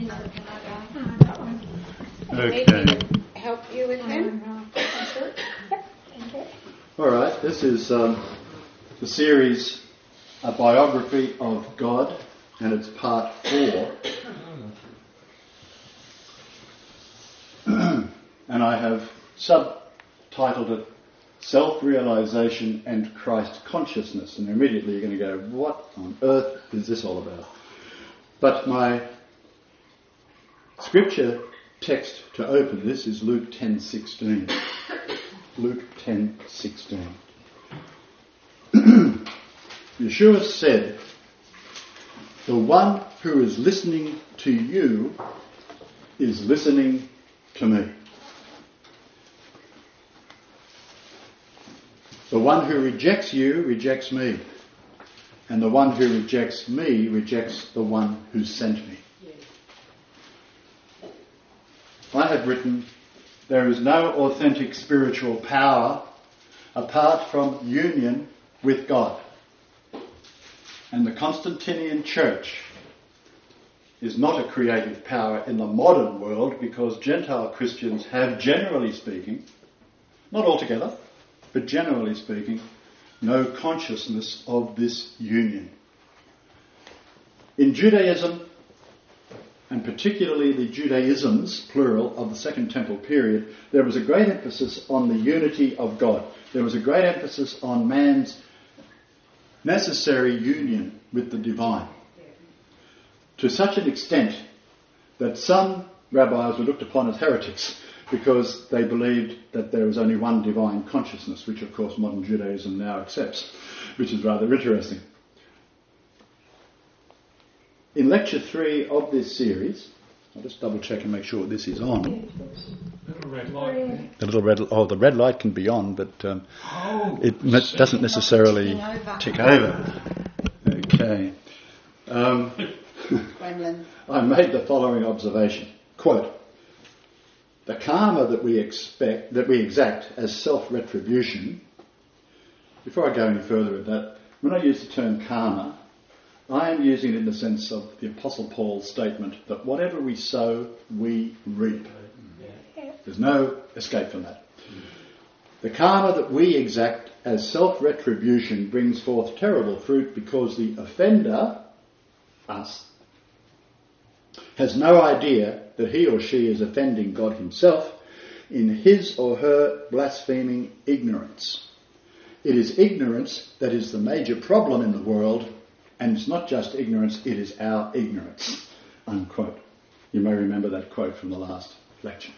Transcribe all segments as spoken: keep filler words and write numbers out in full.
Okay. Help you with them? All right, this is um, the series, A Biography of God, and it's part four. And I have subtitled it Self-Realization and Christ Consciousness. And immediately you're going to go, what on earth is this all about? But my scripture text to open this is Luke ten sixteen. Luke ten sixteen. Yeshua said, "The one who is listening to you is listening to me. The one who rejects you rejects me, and the one who rejects me rejects the one who sent me." I have written, there is no authentic spiritual power apart from union with God. And the Constantinian Church is not a creative power in the modern world because Gentile Christians have, generally speaking, not altogether, but generally speaking, no consciousness of this union. In Judaism, and particularly the Judaisms, plural, of the Second Temple period, there was a great emphasis on the unity of God. There was a great emphasis on man's necessary union with the divine. To such an extent that some rabbis were looked upon as heretics because they believed that there was only one divine consciousness, which of course modern Judaism now accepts, which is rather interesting. In lecture three of this series, I'll just double check and make sure this is on. The little red light. The little red, oh, the red light can be on, but um, oh, it ne- doesn't necessarily tick over. Okay. Um, I made the following observation. Quote, "The karma that we expect, that we exact as self-retribution," before I go any further with that, when I use the term karma, I am using it in the sense of the Apostle Paul's statement that whatever we sow, we reap. There's no escape from that. The karma that we exact as self-retribution brings forth terrible fruit because the offender, us, has no idea that he or she is offending God himself in his or her blaspheming ignorance. It is ignorance that is the major problem in the world, and it's not just ignorance, it is our ignorance." Unquote. You may remember that quote from the last lecture.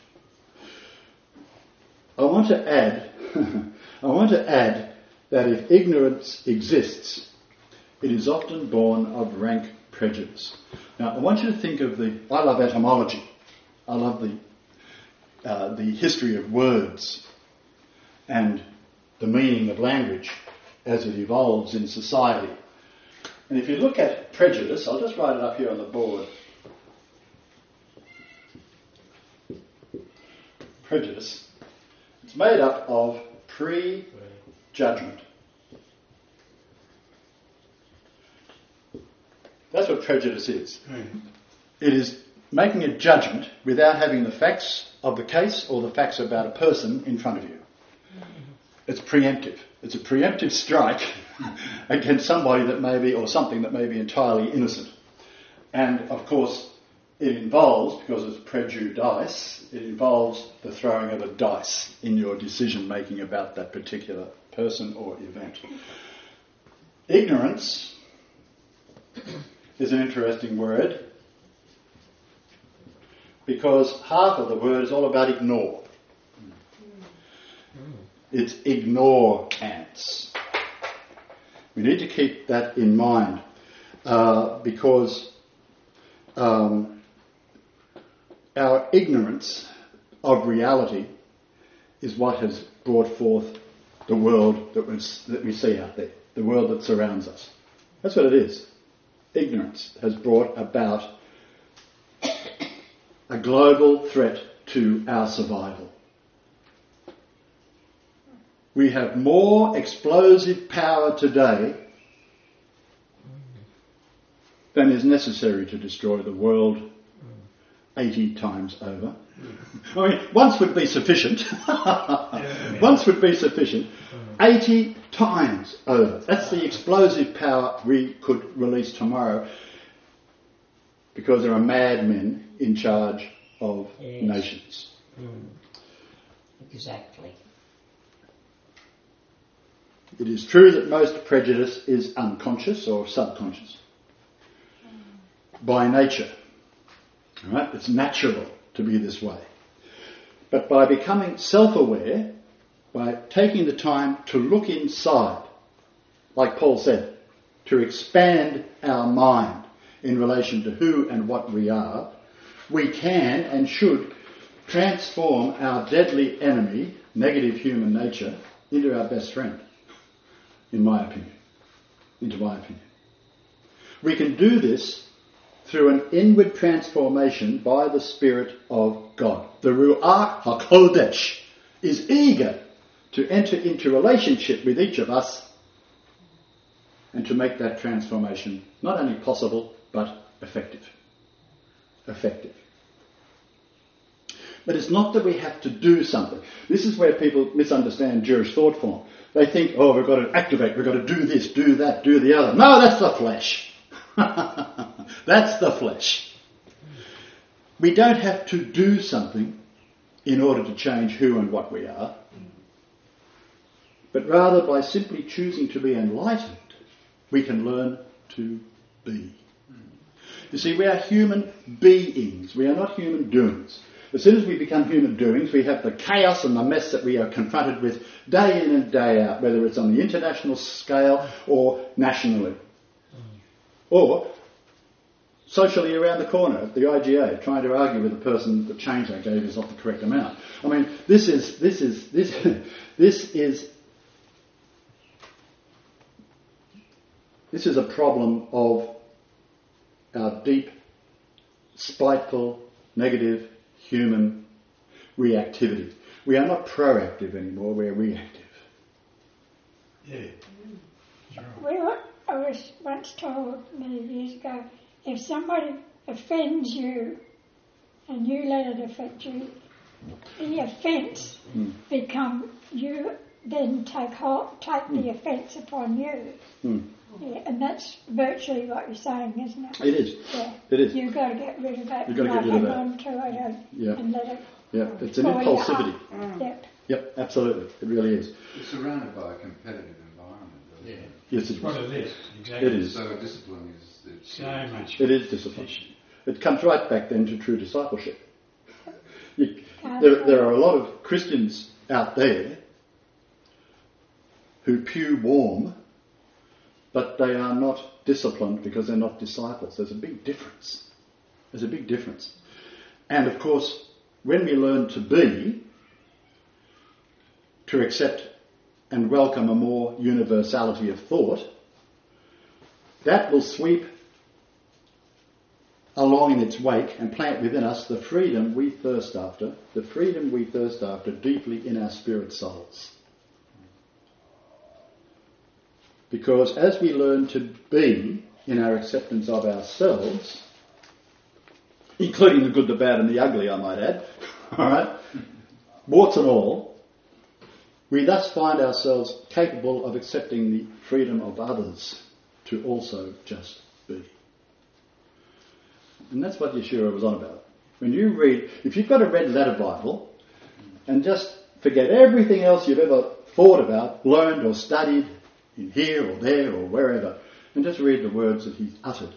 I want to add, I want to add that if ignorance exists, it is often born of rank prejudice. Now, I want you to think of the, I love etymology. I love the, uh, the history of words and the meaning of language as it evolves in society. And if you look at prejudice, I'll just write it up here on the board. Prejudice. It's made up of pre-judgment. That's what prejudice is. Mm. It is making a judgment without having the facts of the case or the facts about a person in front of you. It's preemptive. It's a preemptive strike against somebody that may be, or something that may be entirely innocent. And of course, it involves, because it's prejudice, it involves the throwing of a dice in your decision making about that particular person or event. Ignorance is an interesting word because half of the word is all about ignore. It's ignorance. We need to keep that in mind uh, because um, our ignorance of reality is what has brought forth the world that we, that we see out there, the world that surrounds us. That's what it is. Ignorance has brought about a global threat to our survival. We have more explosive power today than is necessary to destroy the world eighty times over. I mean, once would be sufficient. Once would be sufficient. eighty times over. That's the explosive power we could release tomorrow, because there are madmen in charge of yes. nations. Mm. Exactly. It is true that most prejudice is unconscious or subconscious mm. by nature. All right? It's natural to be this way. But by becoming self-aware, by taking the time to look inside, like Paul said, to expand our mind in relation to who and what we are, we can and should transform our deadly enemy, negative human nature, into our best friend, in my opinion. Into my opinion. We can do this through an inward transformation by the Spirit of God. The Ruach HaKodesh is eager to enter into relationship with each of us and to make that transformation not only possible, but effective. Effective. But it's not that we have to do something. This is where people misunderstand Jewish thought form. They think, oh, we've got to activate, we've got to do this, do that, do the other. No, that's the flesh. That's the flesh. We don't have to do something in order to change who and what we are, but rather by simply choosing to be enlightened, we can learn to be. You see, we are human beings. We are not human doings. As soon as we become human doings, we have the chaos and the mess that we are confronted with day in and day out, whether it's on the international scale or nationally. Or socially around the corner at the I G A, trying to argue with the person that the change they gave is not the correct amount. I mean, this is this is this this is this is a problem of our deep, spiteful, negative human reactivity. We are not proactive anymore, we're reactive. Yeah. Well, I was once told many years ago, if somebody offends you and you let it affect you, the offence mm. become you then take hold, take mm. the offence upon you. Mm. Yeah, and that's virtually what you're saying, isn't it? It is. Yeah. It is. You've got to get rid of that. You've got to get rid of that. On to it and, yeah. and let it. Yeah, it's an impulsivity. Mm. Yep. Yep, absolutely. It really is. It's surrounded by a competitive environment. Yeah. It? Yes, it is. What it is, exactly. It is. So discipline is... It's so much. It is discipline. It comes right back then to true discipleship. You, there, there are a lot of Christians out there who pew warm, but they are not disciplined because they're not disciples. There's a big difference. There's a big difference. And of course, when we learn to be, to accept and welcome a more universality of thought, that will sweep along in its wake and plant within us the freedom we thirst after, the freedom we thirst after deeply in our spirit souls. Because as we learn to be in our acceptance of ourselves, including the good, the bad and the ugly, I might add, alright, warts and all, we thus find ourselves capable of accepting the freedom of others to also just be. And that's what Yeshua was on about. When you read, if you've got a red letter Bible, and just forget everything else you've ever thought about, learned or studied, in here or there or wherever, and just read the words that he's uttered,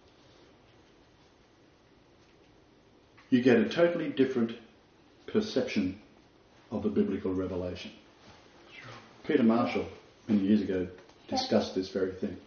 you get a totally different perception of the biblical revelation. Sure. Peter Marshall, many years ago, discussed this very thing.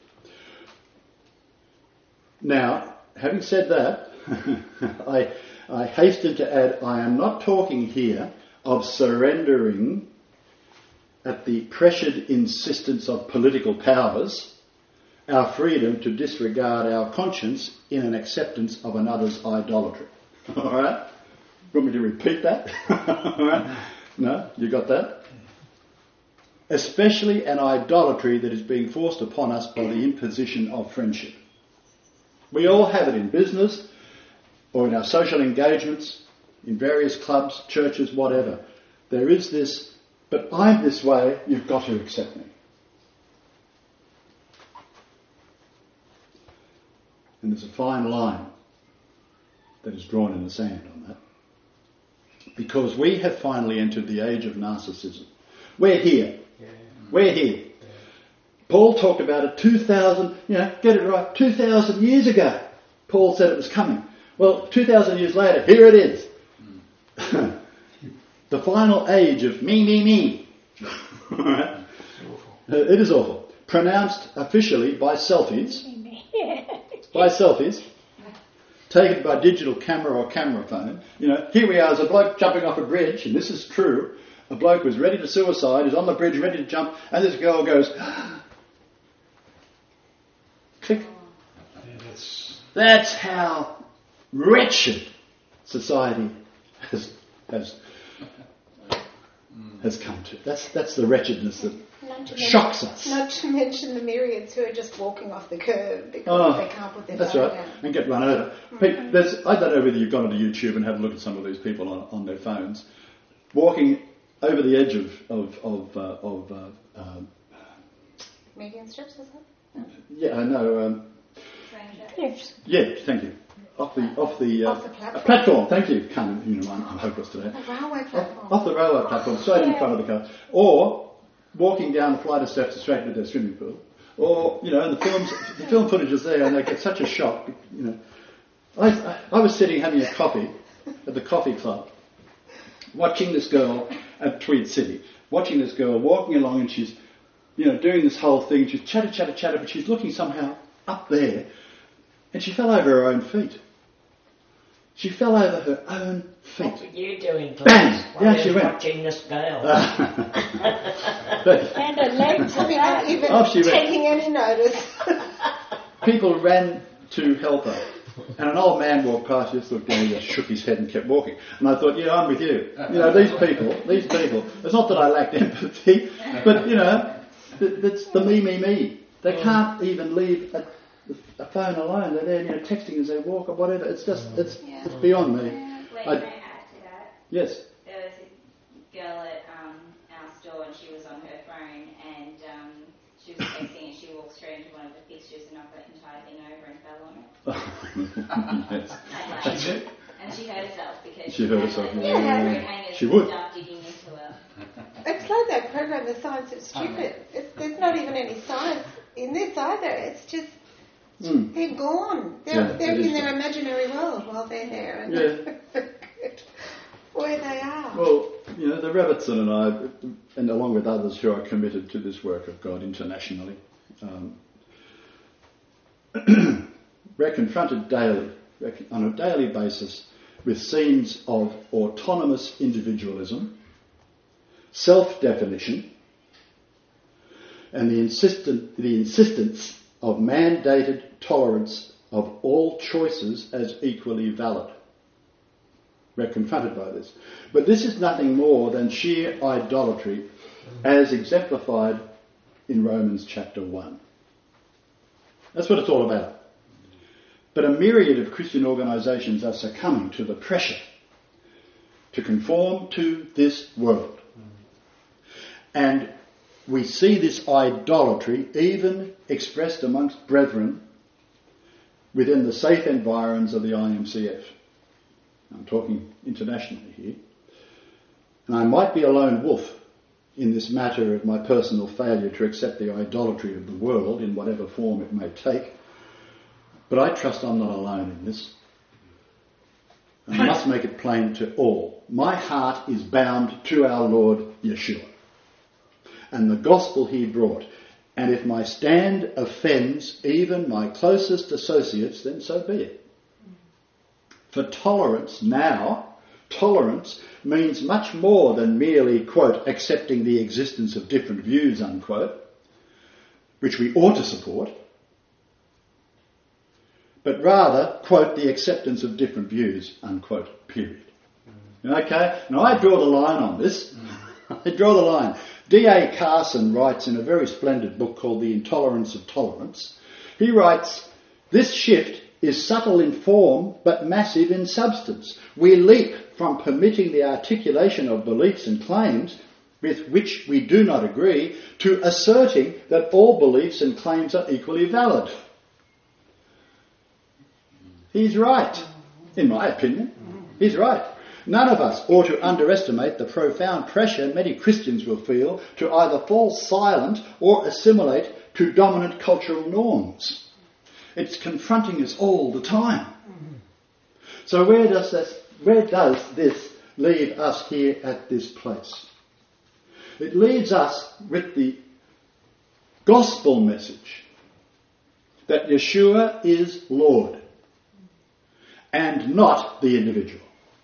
Now, having said that, I, I hasten to add, I am not talking here of surrendering at the pressured insistence of political powers our freedom to disregard our conscience in an acceptance of another's idolatry. All right? You want me to repeat that? All right? No? You got that? Especially an idolatry that is being forced upon us by the imposition of friendship. We all have it in business. or in our social engagements, in various clubs, churches, whatever, there is this, but I'm this way, you've got to accept me. And there's a fine line that is drawn in the sand on that. Because we have finally entered the age of narcissism. We're here. Yeah. We're here. Yeah. Paul talked about it two thousand, you know, get it right, two thousand years ago. Paul said it was coming. Well, two thousand years later, here it is. Mm. The final age of me, me, me. Right? It's awful. Uh, it is awful. Pronounced officially by selfies. By selfies. Taken by digital camera or camera phone. You know, here we are as a bloke jumping off a bridge, and this is true. A bloke was ready to suicide, is on the bridge ready to jump, and this girl goes, click. Yeah, that's, That's how wretched society has has has come to. That's that's the wretchedness that shocks us. Not to mention the myriads who are just walking off the curb because Oh, they can't put their That's phone right, down. and get run over. Pe- There's, I don't know whether you've gone onto YouTube and had a look at some of these people on, on their phones, walking over the edge of of of, uh, of uh, um, Median strips, is that? yeah, I know. Um, Yes. yeah, thank you. Off the off the, uh, Off the platform. platform. Thank you. Can't, you know, I'm, I'm hopeless today. The railway Off, platform. off the railway platform, straight in Yeah. front of the car, or walking down a flight of steps straight into their swimming pool, or you know, and the films, the film footage is there, and they get such a shock. You know, I, I, I was sitting having a coffee at the coffee club, watching this girl at Tweed City, watching this girl walking along, and she's, you know, doing this whole thing. She's chatter, chatter, chatter, but she's looking somehow up there, and she fell over her own feet. She fell over her own feet. What were you doing, Glenn? Bang! While Yeah, you she was went. watching this girl. But And her legs I are mean, not out. even Oh, she went. taking any notice. people ran to help her. And an old man walked past, just looked down, just shook his head and kept walking. And I thought, yeah, I'm with you. You know, these people, these people, it's not that I lacked empathy, but, you know, th- it's the me, me, me. They can't even leave a, a phone alone. They're there, you know, texting as they walk or whatever. It's just, it's, Yeah. it's beyond me. Wait, I- can I add to that? Yes. There was a girl at um, our store and she was on her phone and um, she was texting and she walked straight into one of the fixtures and knocked the entire thing over and fell on it. Yes. And, That's like, it. and she hurt herself because She she, hurt had herself, like, yeah. the hangers She and would. stuff digging into her. It's like that program, The Science of Stupid. It's, there's not even any science in this either. It's just, Mm. they're gone. They're, Yeah, they're it is in their gone. imaginary world while they're there. And Yeah. where they are. Well, you know, the Robertson and I, and along with others who are committed to this work of God internationally, um, we're confronted daily, on a daily basis, with scenes of autonomous individualism, self-definition, and the, insistent, the insistence of mandated tolerance of all choices as equally valid. We're confronted by this. But this is nothing more than sheer idolatry as exemplified in Romans chapter one. That's what it's all about. But a myriad of Christian organisations are succumbing to the pressure to conform to this world. And we see this idolatry even expressed amongst brethren within the safe environs of the I M C F. I'm talking internationally here. And I might be a lone wolf in this matter of my personal failure to accept the idolatry of the world in whatever form it may take. But I trust I'm not alone in this. And I must make it plain to all. My heart is bound to our Lord Yeshua and the gospel he brought. And if my stand offends even my closest associates, then so be it. For tolerance now, tolerance means much more than merely, quote, accepting the existence of different views, unquote, which we ought to support, but rather, quote, the acceptance of different views, unquote, period. Okay? Now I draw the line on this. I draw the line. D A Carson writes in a very splendid book called The Intolerance of Tolerance. He writes, this shift is subtle in form but massive in substance. We leap from permitting the articulation of beliefs and claims with which we do not agree to asserting that all beliefs and claims are equally valid. He's right, in my opinion. He's right. None of us ought to underestimate the profound pressure many Christians will feel to either fall silent or assimilate to dominant cultural norms. It's confronting us all the time. So where does this, where does this leave us here at this place? It leaves us with the gospel message that Yeshua is Lord and not the individual.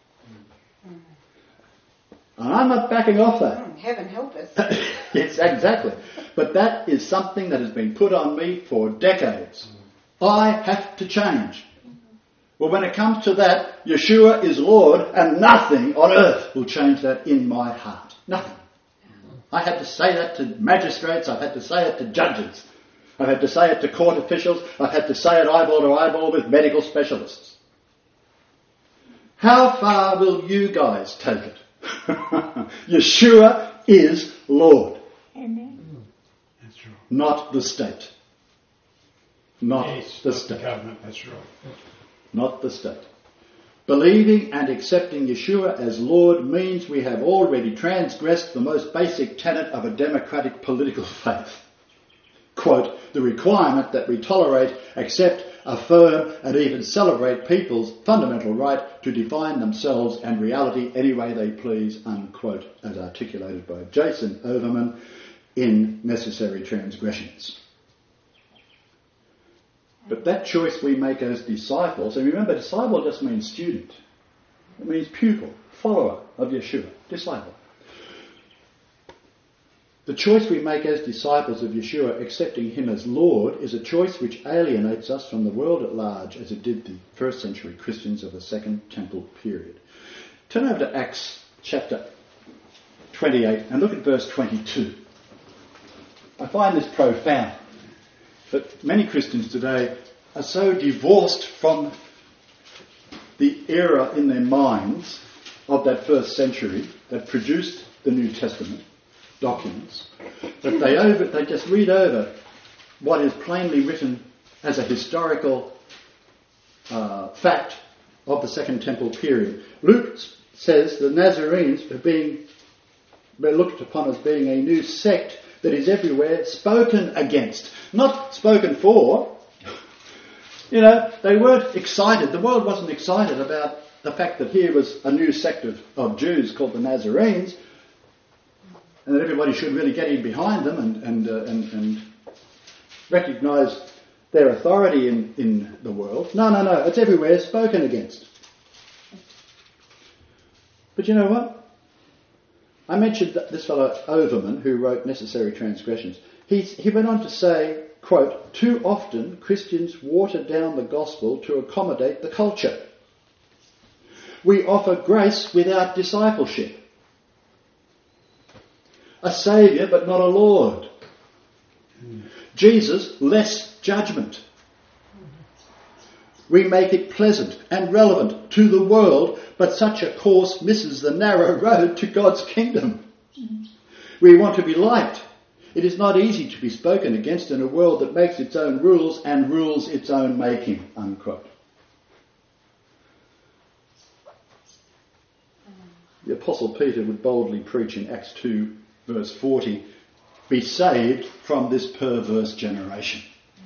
And I'm not backing off that. Heaven help us. Yes, exactly. But that is something that has been put on me for decades. I have to change. Well, when it comes to that, Yeshua is Lord, and nothing on earth will change that in my heart. Nothing. I had to say that to magistrates. I've had to say it to judges. I've had to say it to court officials. I've had to say it eyeball to eyeball with medical specialists. How far will you guys take it? Yeshua is Lord. Amen. That's true. Not the state. Not Yes, the not state. the government, that's right. Not the state. Believing and accepting Yeshua as Lord means we have already transgressed the most basic tenet of a democratic political faith. Quote, the requirement that we tolerate, accept, affirm and even celebrate people's fundamental right to define themselves and reality any way they please, unquote, as articulated by Jason Overman in Necessary Transgressions. But that choice we make as disciples, and remember, disciple just means student. It means pupil, follower of Yeshua, disciple. The choice we make as disciples of Yeshua, accepting him as Lord, is a choice which alienates us from the world at large, as it did the first century Christians of the Second Temple period. Turn over to Acts chapter twenty-eight and look at verse twenty-two. I find this profound. But many Christians today are so divorced from the era in their minds of that first century that produced the New Testament documents that they over they just read over what is plainly written as a historical uh, fact of the Second Temple period. Luke says the Nazarenes are being they're looked upon as being a new sect that is everywhere spoken against, not spoken for. You know, they weren't excited. The world wasn't excited about the fact that here was a new sect of, of Jews called the Nazarenes, and that everybody should really get in behind them and and uh, and, and recognise their authority in, in the world. No, no, no. It's everywhere spoken against. But you know what? I mentioned that this fellow Overman, who wrote Necessary Transgressions, he, he went on to say, quote, too often Christians water down the gospel to accommodate the culture. We offer grace without discipleship. A saviour but not a Lord. Jesus, less judgment. We make it pleasant and relevant to the world, but such a course misses the narrow road to God's kingdom. We want to be liked. It is not easy to be spoken against in a world that makes its own rules and rules its own making, unquote. The Apostle Peter would boldly preach in Acts two, verse forty, be saved from this perverse generation.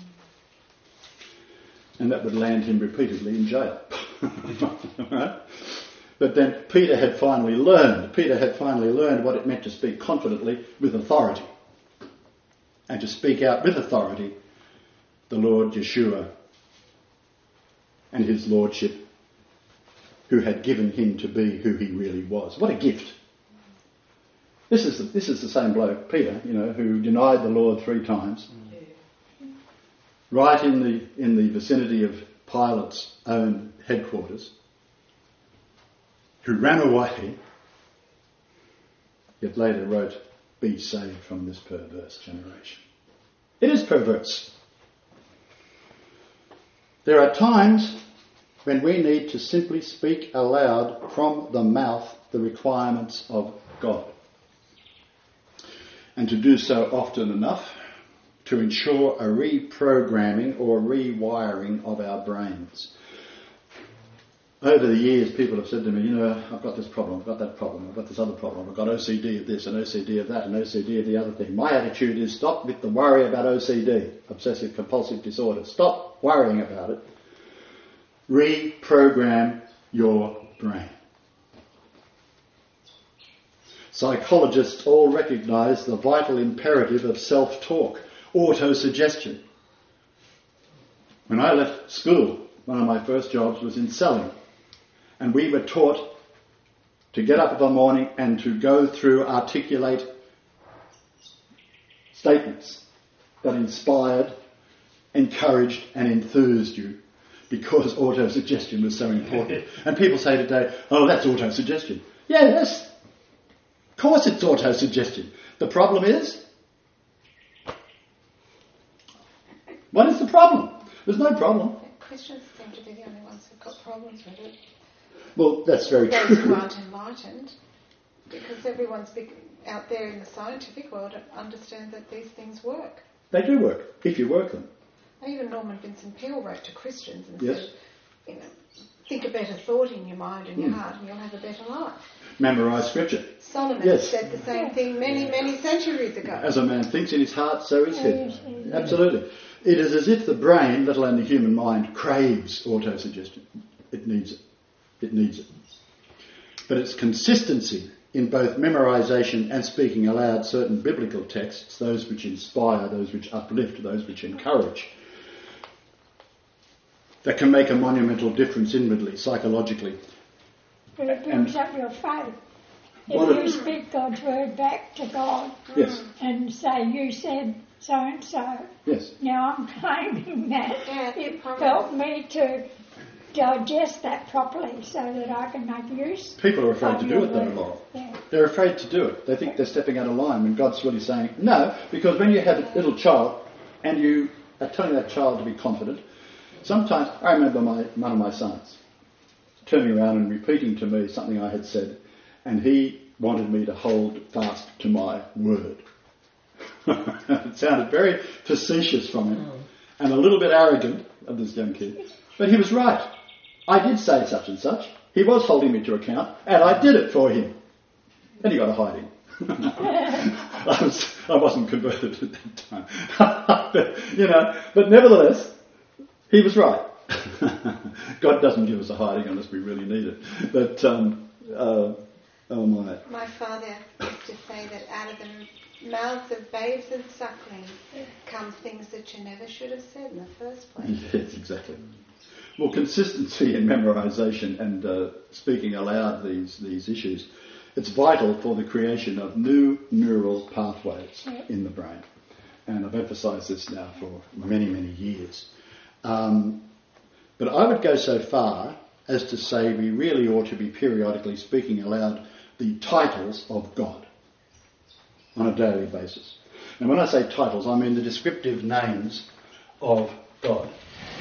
And that would land him repeatedly in jail. Right? But then Peter had finally learned, Peter had finally learned what it meant to speak confidently with authority. And to speak out with authority the Lord Yeshua and his lordship, who had given him to be who he really was. What a gift. This is the, this is the same bloke, Peter, you know, who denied the Lord three times. Right in the in the vicinity of Pilate's own headquarters, who ran away, yet later wrote, be saved from this perverse generation. It is perverse. There are times when we need to simply speak aloud from the mouth the requirements of God. And to do so often enough to ensure a reprogramming or rewiring of our brains. Over the years, people have said to me, you know, I've got this problem, I've got that problem, I've got this other problem, I've got O C D of this and O C D of that and O C D of the other thing. My attitude is stop with the worry about O C D, obsessive compulsive disorder. Stop worrying about it. Reprogram your brain. Psychologists all recognise the vital imperative of self-talk, auto-suggestion. When I left school, one of my first jobs was in selling. And we were taught to get up in the morning and to go through articulate statements that inspired, encouraged and enthused you, because auto-suggestion was so important. And people say today, oh, that's auto-suggestion. Yes, of course it's auto-suggestion. The problem is, what is the problem? There's no problem. Christians seem to be the only ones who've got problems with it. Well, that's very Those true. who aren't enlightened, because everyone's big, out there in the scientific world understand that these things work. They do work, if you work them. Even Norman Vincent Peale wrote to Christians and Yes. said, you know, think a better thought in your mind and your Mm. heart and you'll have a better life. Memorise scripture. Solomon Yes. said the same thing many, many centuries ago. As a man thinks in his heart, so is he. Yes, yes. Absolutely. It is as if the brain, let alone the human mind, craves auto-suggestion. It needs it. It needs it. But its consistency in both memorisation and speaking aloud certain biblical texts, those which inspire, those which uplift, those which encourage, that can make a monumental difference inwardly, psychologically. But it builds up your faith. What If you it- speak God's word back to God Yes, and say, you said so-and-so, yes. now I'm claiming that. Yeah, It probably. helped me to digest that properly so that I can make use People are afraid of to do your it though, word. Laura. Yeah. They're afraid to do it. They think they're stepping out of line when God's really saying, no, because when you have a little child and you are telling that child to be confident, sometimes, I remember my one of my sons turning around and repeating to me something I had said, and he wanted me to hold fast to my word. It sounded very facetious from him and a little bit arrogant of this young kid, but he was right. I did say such and such. He was holding me to account, and I did it for him. And he got a hiding. I, was, I wasn't converted at that time. But, you know, but nevertheless, he was right. God doesn't give us a hiding unless we really need it. But, um, uh, oh my. My father used to say that out of the mouths of babes and sucklings come things that you never should have said in the first place. Yes, exactly. Well, consistency in memorisation and uh, speaking aloud these, these issues, it's vital for the creation of new neural pathways in the brain. And I've emphasised this now for many, many years. Um, but I would go so far as to say we really ought to be periodically speaking aloud the titles of God on a daily basis. And when I say titles, I mean the descriptive names of God.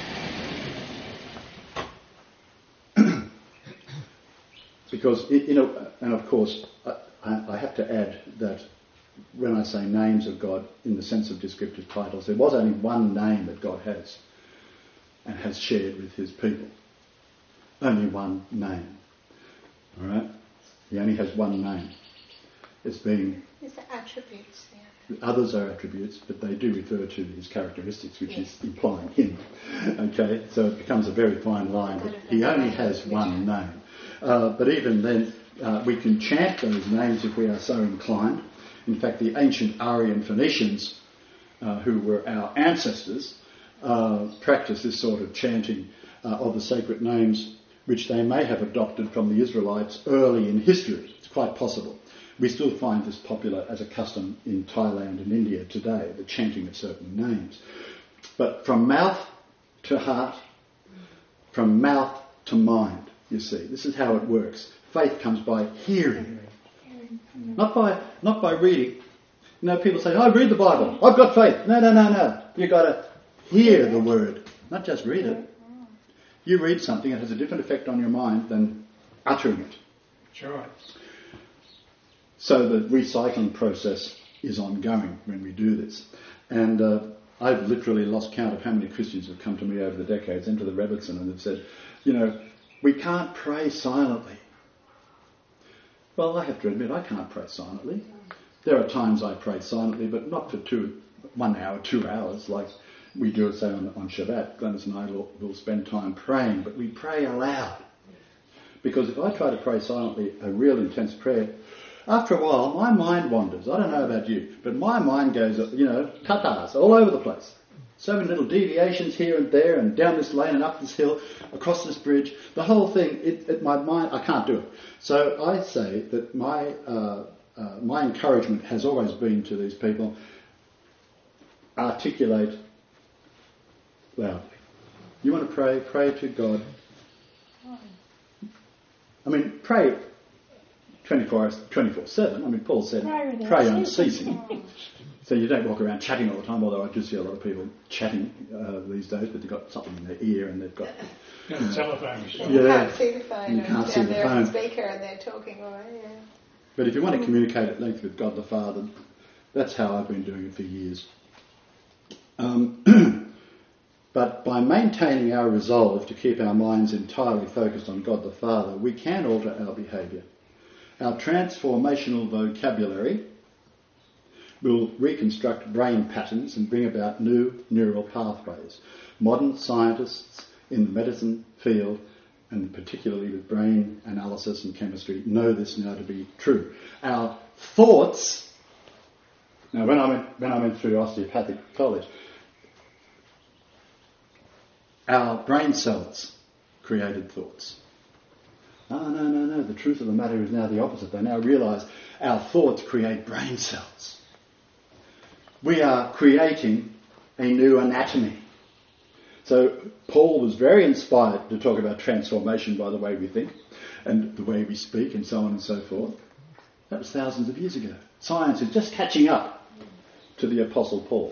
Because, it, you know, and of course, I, I have to add that when I say names of God in the sense of descriptive titles, there was only one name that God has and has shared with his people. Only one name. All right? He only has one name. It's being... It's the attributes there. Others are attributes, but they do refer to his characteristics, which is implying him. Okay? So it becomes a very fine line. But he only has one name. Uh, but even then, uh, we can chant those names if we are so inclined. In fact, the ancient Aryan Phoenicians, uh, who were our ancestors, uh, practiced this sort of chanting uh, of the sacred names, which they may have adopted from the Israelites early in history. It's quite possible. We still find this popular as a custom in Thailand and India today, the chanting of certain names. But from mouth to heart, from mouth to mind, you see. This is how it works. Faith comes by hearing, not by not by reading. You know, people say, I read the Bible, I've got faith. No, no, no, no. You've got to hear the word, not just read it. You read something, it has a different effect on your mind than uttering it. That's right. So the recycling process is ongoing when we do this. And uh, I've literally lost count of how many Christians have come to me over the decades into the Rebbitzin and have said, you know, we can't pray silently. Well, I have to admit, I can't pray silently. There are times I pray silently, but not for two, one hour, two hours, like we do, say, on, on Shabbat. Glennis and I will, will spend time praying, but we pray aloud. Because if I try to pray silently, a real intense prayer, after a while, my mind wanders. I don't know about you, but my mind goes, you know, tatars all over the place. So many little deviations here and there, and down this lane and up this hill, across this bridge. The whole thing, it, it, my mind, I can't do it. So I say that my uh, uh, my encouragement has always been to these people, articulate loudly. You want to pray? Pray to God. I mean, pray twenty-four seven. I mean, Paul said, pray, pray unceasing. So you don't walk around chatting all the time, although I do see a lot of people chatting uh, these days, but they've got something in their ear and they've got... You know, the telephone. And you yeah. can't see the phone. You can't see the they're phone. on speaker and they're talking away, yeah. But if you want to communicate at length with God the Father, that's how I've been doing it for years. Um, but by maintaining our resolve to keep our minds entirely focused on God the Father, we can alter our behaviour. Our transformational vocabulary will reconstruct brain patterns and bring about new neural pathways. Modern scientists in the medicine field, and particularly with brain analysis and chemistry, know this now to be true. Our thoughts... Now, when I went, when I went through osteopathic college, our brain cells created thoughts. No, no, no, no. The truth of the matter is now the opposite. They now realise our thoughts create brain cells. We are creating a new anatomy. So Paul was very inspired to talk about transformation by the way we think and the way we speak and so on and so forth. That was thousands of years ago. Science is just catching up to the Apostle Paul.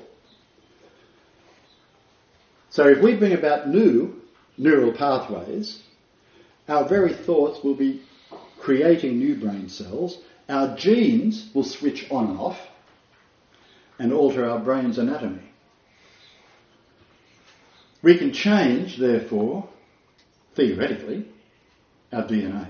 So if we bring about new neural pathways, our very thoughts will be creating new brain cells. Our genes will switch on and off and alter our brain's anatomy. We can change, therefore, theoretically, our D N A.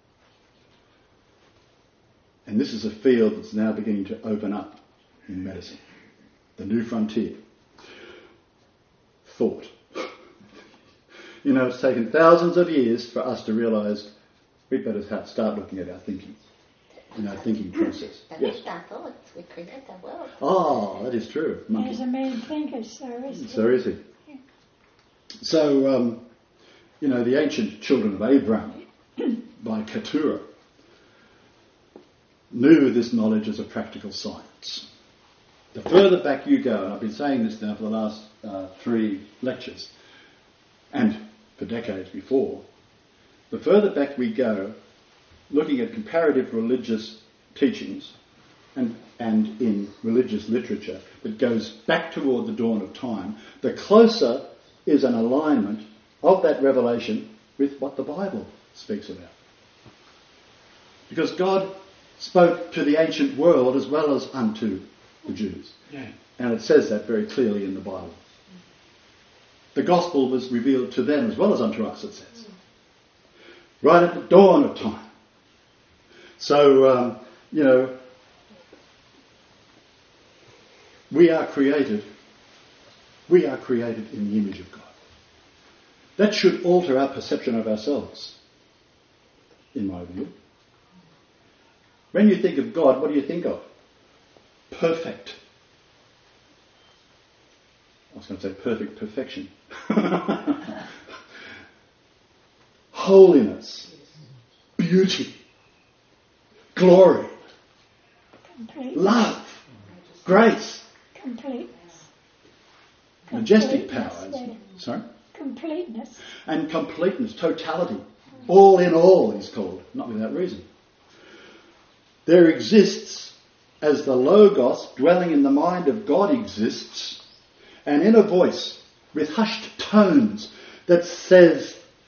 And this is a field that's now beginning to open up in medicine. The new frontier. Thought. You know, it's taken thousands of years for us to realise we'd better start looking at our thinking, in our thinking process. But Yes. with our thoughts, we create the world. Ah, that is true. Monkey. There's a man thinker, so is he. So is he. So, um, you know, the ancient children of Abraham, by Keturah, knew this knowledge as a practical science. The further back you go, and I've been saying this now for the last uh, three lectures, and for decades before, the further back we go, looking at comparative religious teachings and, and in religious literature that goes back toward the dawn of time, the closer is an alignment of that revelation with what the Bible speaks about. Because God spoke to the ancient world as well as unto the Jews. Yeah. And it says that very clearly in the Bible. The gospel was revealed to them as well as unto us, it says. Right at the dawn of time. So, um, you know, we are created, we are created in the image of God. That should alter our perception of ourselves, in my view. When you think of God, what do you think of? Perfect. I was going to say perfect perfection. Holiness, beauty, glory, Completeness. love, grace, Completeness. majestic Completeness, power. yeah. Sorry? Completeness. And completeness, totality. All in all, he's called, not without reason. There exists, as the Logos dwelling in the mind of God exists, an inner voice with hushed tones that says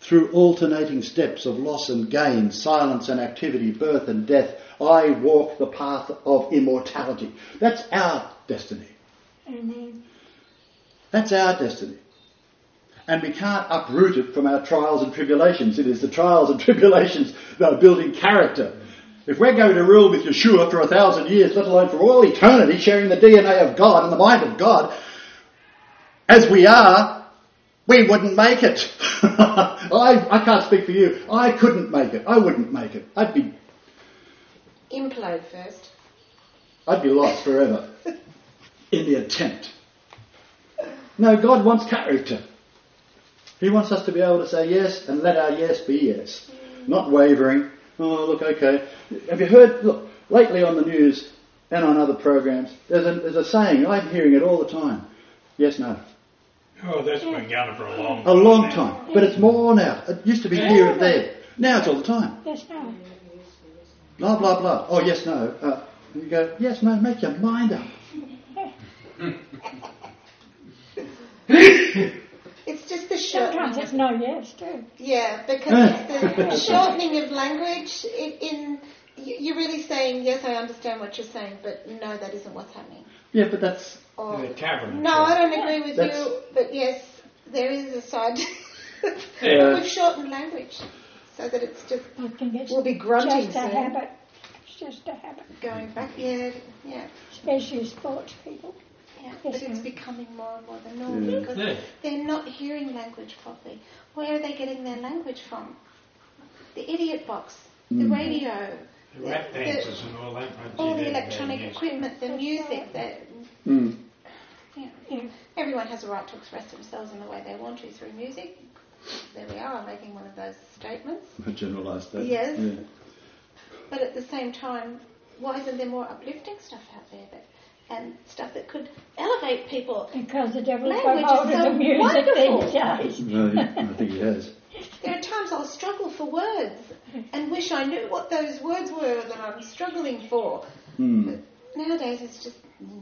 through alternating steps of loss and gain, silence and activity, birth and death, I walk the path of immortality. That's our destiny. Amen. That's our destiny. And we can't uproot it from our trials and tribulations. It is the trials and tribulations that are building character. If we're going to rule with Yeshua for a thousand years, let alone for all eternity, sharing the D N A of God and the mind of God, as we are, we wouldn't make it. I, I can't speak for you. I couldn't make it. I wouldn't make it. I'd be... Implode first. I'd be lost forever in the attempt. No, God wants character. He wants us to be able to say yes and let our yes be yes. Not wavering. Oh, look, okay. Have you heard, look, lately on the news and on other programs, there's a, there's a saying, I'm hearing it all the time. Yes, no. Oh, that's been going for a long A time. long time. But it's more now. It used to be here and there. Now it's all the time. Yes, no. Blah, blah, blah. Oh, yes, no. Uh, and you go, yes, no, make your mind up. It's just the shortening. Sometimes it's no yes too. Yeah, because it's the shortening of language. In, in you're really saying yes, I understand what you're saying, but no, that isn't what's happening. Yeah, but that's... Or, The tavern. no, I don't agree with That's- you, but yes, there is a side. Yeah. We've shortened language so that it's just I think it's we'll be grunting just a soon. habit. It's just a habit. Going back, yeah, yeah. Especially sports people. Yeah, Yes, but it's ma'am. becoming more and more the norm Yeah. because Yeah. they're not hearing language properly. Where are they getting their language from? The idiot box, the Mm. radio, The rap dances and all that. I all see the that electronic there, yes. equipment, the music. That Mm. you know, Yeah. everyone has a right to express themselves in the way they want to through music. There we are, I'm making one of those statements. A generalised statement. Yes. Yeah. But at the same time, why isn't there more uplifting stuff out there that, and stuff that could elevate people? Because the devil's Language got hold is of so the music wonderful. these days. No, he- I think he has. There are times I'll struggle for words and wish I knew what those words were that I'm struggling for. Mm. Nowadays it's just...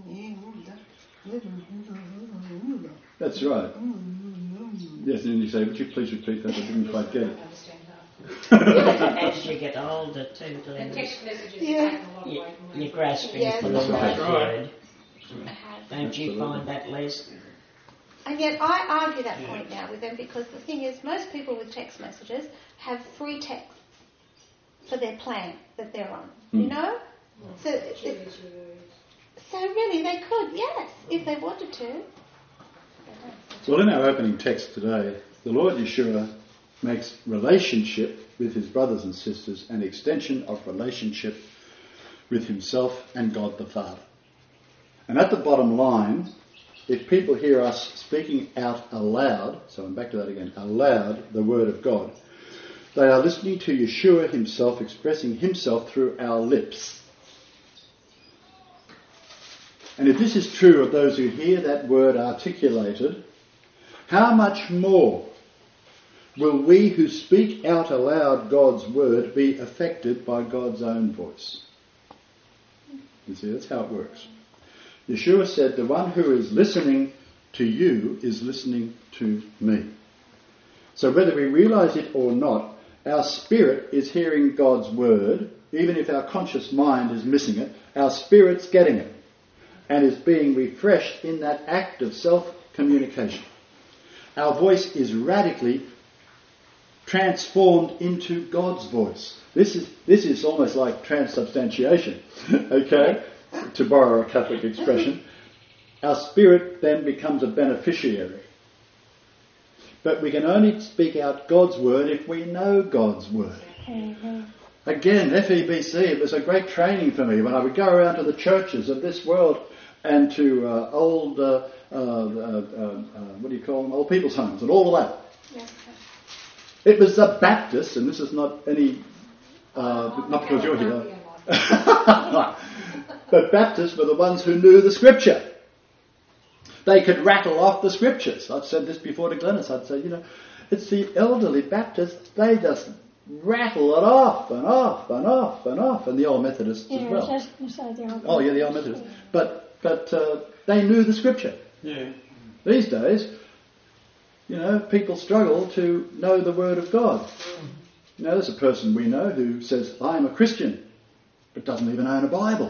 That's right. Yes, and you say, would you please repeat that? I didn't quite get it. As you get older too, The Glenn, text messages Yeah. take a lot you, away from you're us. grasping Yes, for the that's right right. word. I have. Don't you Absolutely. find that, Les? And yet I argue that point now with them because the thing is most people with text messages have free text for their plan that they're on. You Mm. know? So, it, so really they could, yes, if they wanted to. Well, in our opening text today, the Lord Yeshua makes relationship with his brothers and sisters an extension of relationship with himself and God the Father. And at the bottom line, if people hear us speaking out aloud, so I'm back to that again, aloud, the word of God, they are listening to Yeshua himself expressing himself through our lips. And if this is true of those who hear that word articulated, how much more will we who speak out aloud God's word be affected by God's own voice? You see, that's how it works. Yeshua said, the one who is listening to you is listening to me. So whether we realise it or not, our spirit is hearing God's word, even if our conscious mind is missing it, our spirit's getting it and is being refreshed in that act of self-communication. Our voice is radically transformed into God's voice. This is this is almost like transubstantiation, okay, to borrow a Catholic expression. Our spirit then becomes a beneficiary. But we can only speak out God's word if we know God's word. Amen. Again, F E B C, it was a great training for me when I would go around to the churches of this world and to uh, old, uh, uh, uh, uh, what do you call them, old people's homes and all of that. Yes. It was the Baptists, and this is not any, uh, not because you're here, but Baptists were the ones who knew the Scripture. They could rattle off the Scriptures. I've said this before to Glennis. I'd say, you know, it's the elderly Baptists, they just rattle it off and off and off and off, and the old Methodists Yeah, as I was well. just going to say the old Oh, yeah, the old Methodists. But, but uh, they knew the Scripture. Yeah. These days, You know, people struggle to know the Word of God. You know, there's a person we know who says, I am a Christian, but doesn't even own a Bible.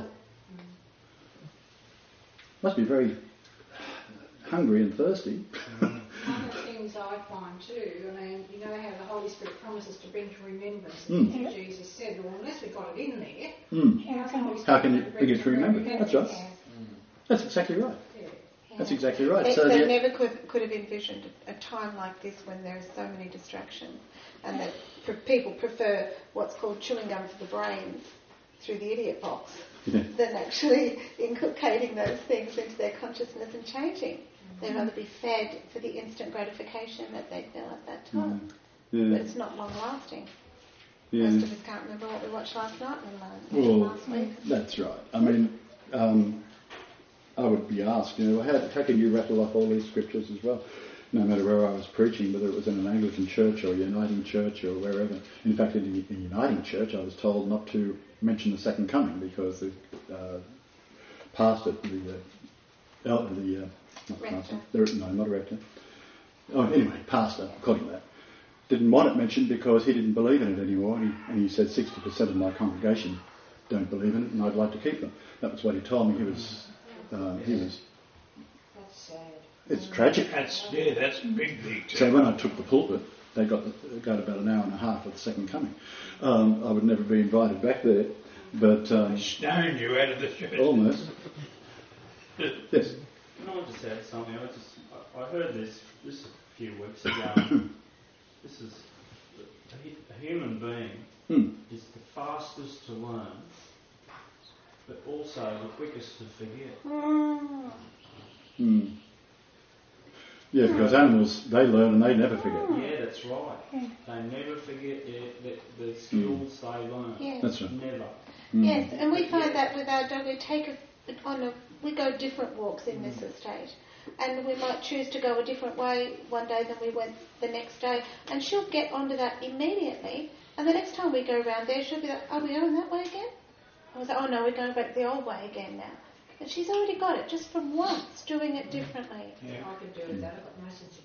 Must be very hungry and thirsty. One of the things I find too, I mean, you know how the Holy Spirit promises to bring to remembrance the Mm. things that Jesus said. Well, unless we've got it in there, Mm. how can, Holy How can you Spirit bring it to remember? remembrance? That's right. That's exactly right. Yeah. That's exactly right. They, So they the- never could, could have envisioned a time like this when there are so many distractions, and that pr- people prefer what's called chewing gum for the brains through the idiot box Yeah. than actually inculcating those things into their consciousness and changing. They'd rather be fed for the instant gratification that they feel at that time. Yeah. But it's not long lasting. Yeah. Most of us can't remember what we watched last night and last, Well, last week. that's right. I mean, um, I would be asked, you know, how, how can you rattle off all these scriptures as well? No matter where I was preaching, whether it was in an Anglican church or a Uniting church or wherever. In fact, in a Uniting church, I was told not to mention the second coming because the uh, pastor, the uh, elder, the uh, not Rector. pastor, the, no, not a rector. Oh, anyway, pastor, according to that, didn't want it mentioned because he didn't believe in it anymore, and he, and he said sixty percent of my congregation don't believe in it, and I'd like to keep them. That was what he told me. He was, uh, he was. That's sad. It's tragic. That's, yeah, that's big, big too. So when I took the pulpit, they got they got about an hour and a half of the second coming. Um, I would never be invited back there, but um, Stoned you out of the church. almost. Yes. Can I just add something? I just I, I heard this this a few weeks ago. This is a, a human being Hmm. is the fastest to learn, but also the quickest to forget. Hmm. Yeah, because animals, they learn and they never forget. Yeah, that's right. They never forget the, the, the skills they learn. Yes. That's right. Never. Hmm. Yes, and we find that with our dog, we take a, on a, we go different walks in this estate, and we might choose to go a different way one day than we went the next day, and she'll get onto that immediately, and the next time we go around there, she'll be like, are we going that way again? I was like, oh no, we're going back the old way again now. And she's already got it, just from once, doing it differently. Yeah. I could do with that. I've got no sense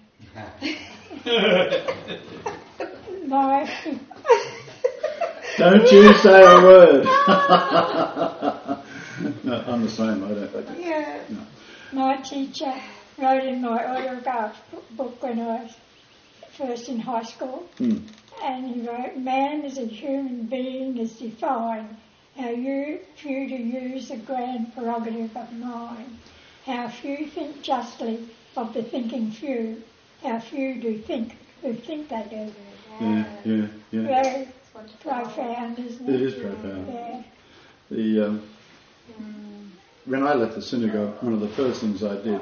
of direction. My, Don't you say a word. No, I'm the same. I don't. I don't Yeah. no. my teacher wrote in my autograph book when I was first in high school, Hmm. and he wrote, man as a human being is defined. How you, few to use the grand prerogative of mind. How few think justly of the thinking few. How few do think who think they do. Yeah, yeah, yeah. Very profound, isn't it? It is profound. Yeah. The um, when I left the synagogue, one of the first things I did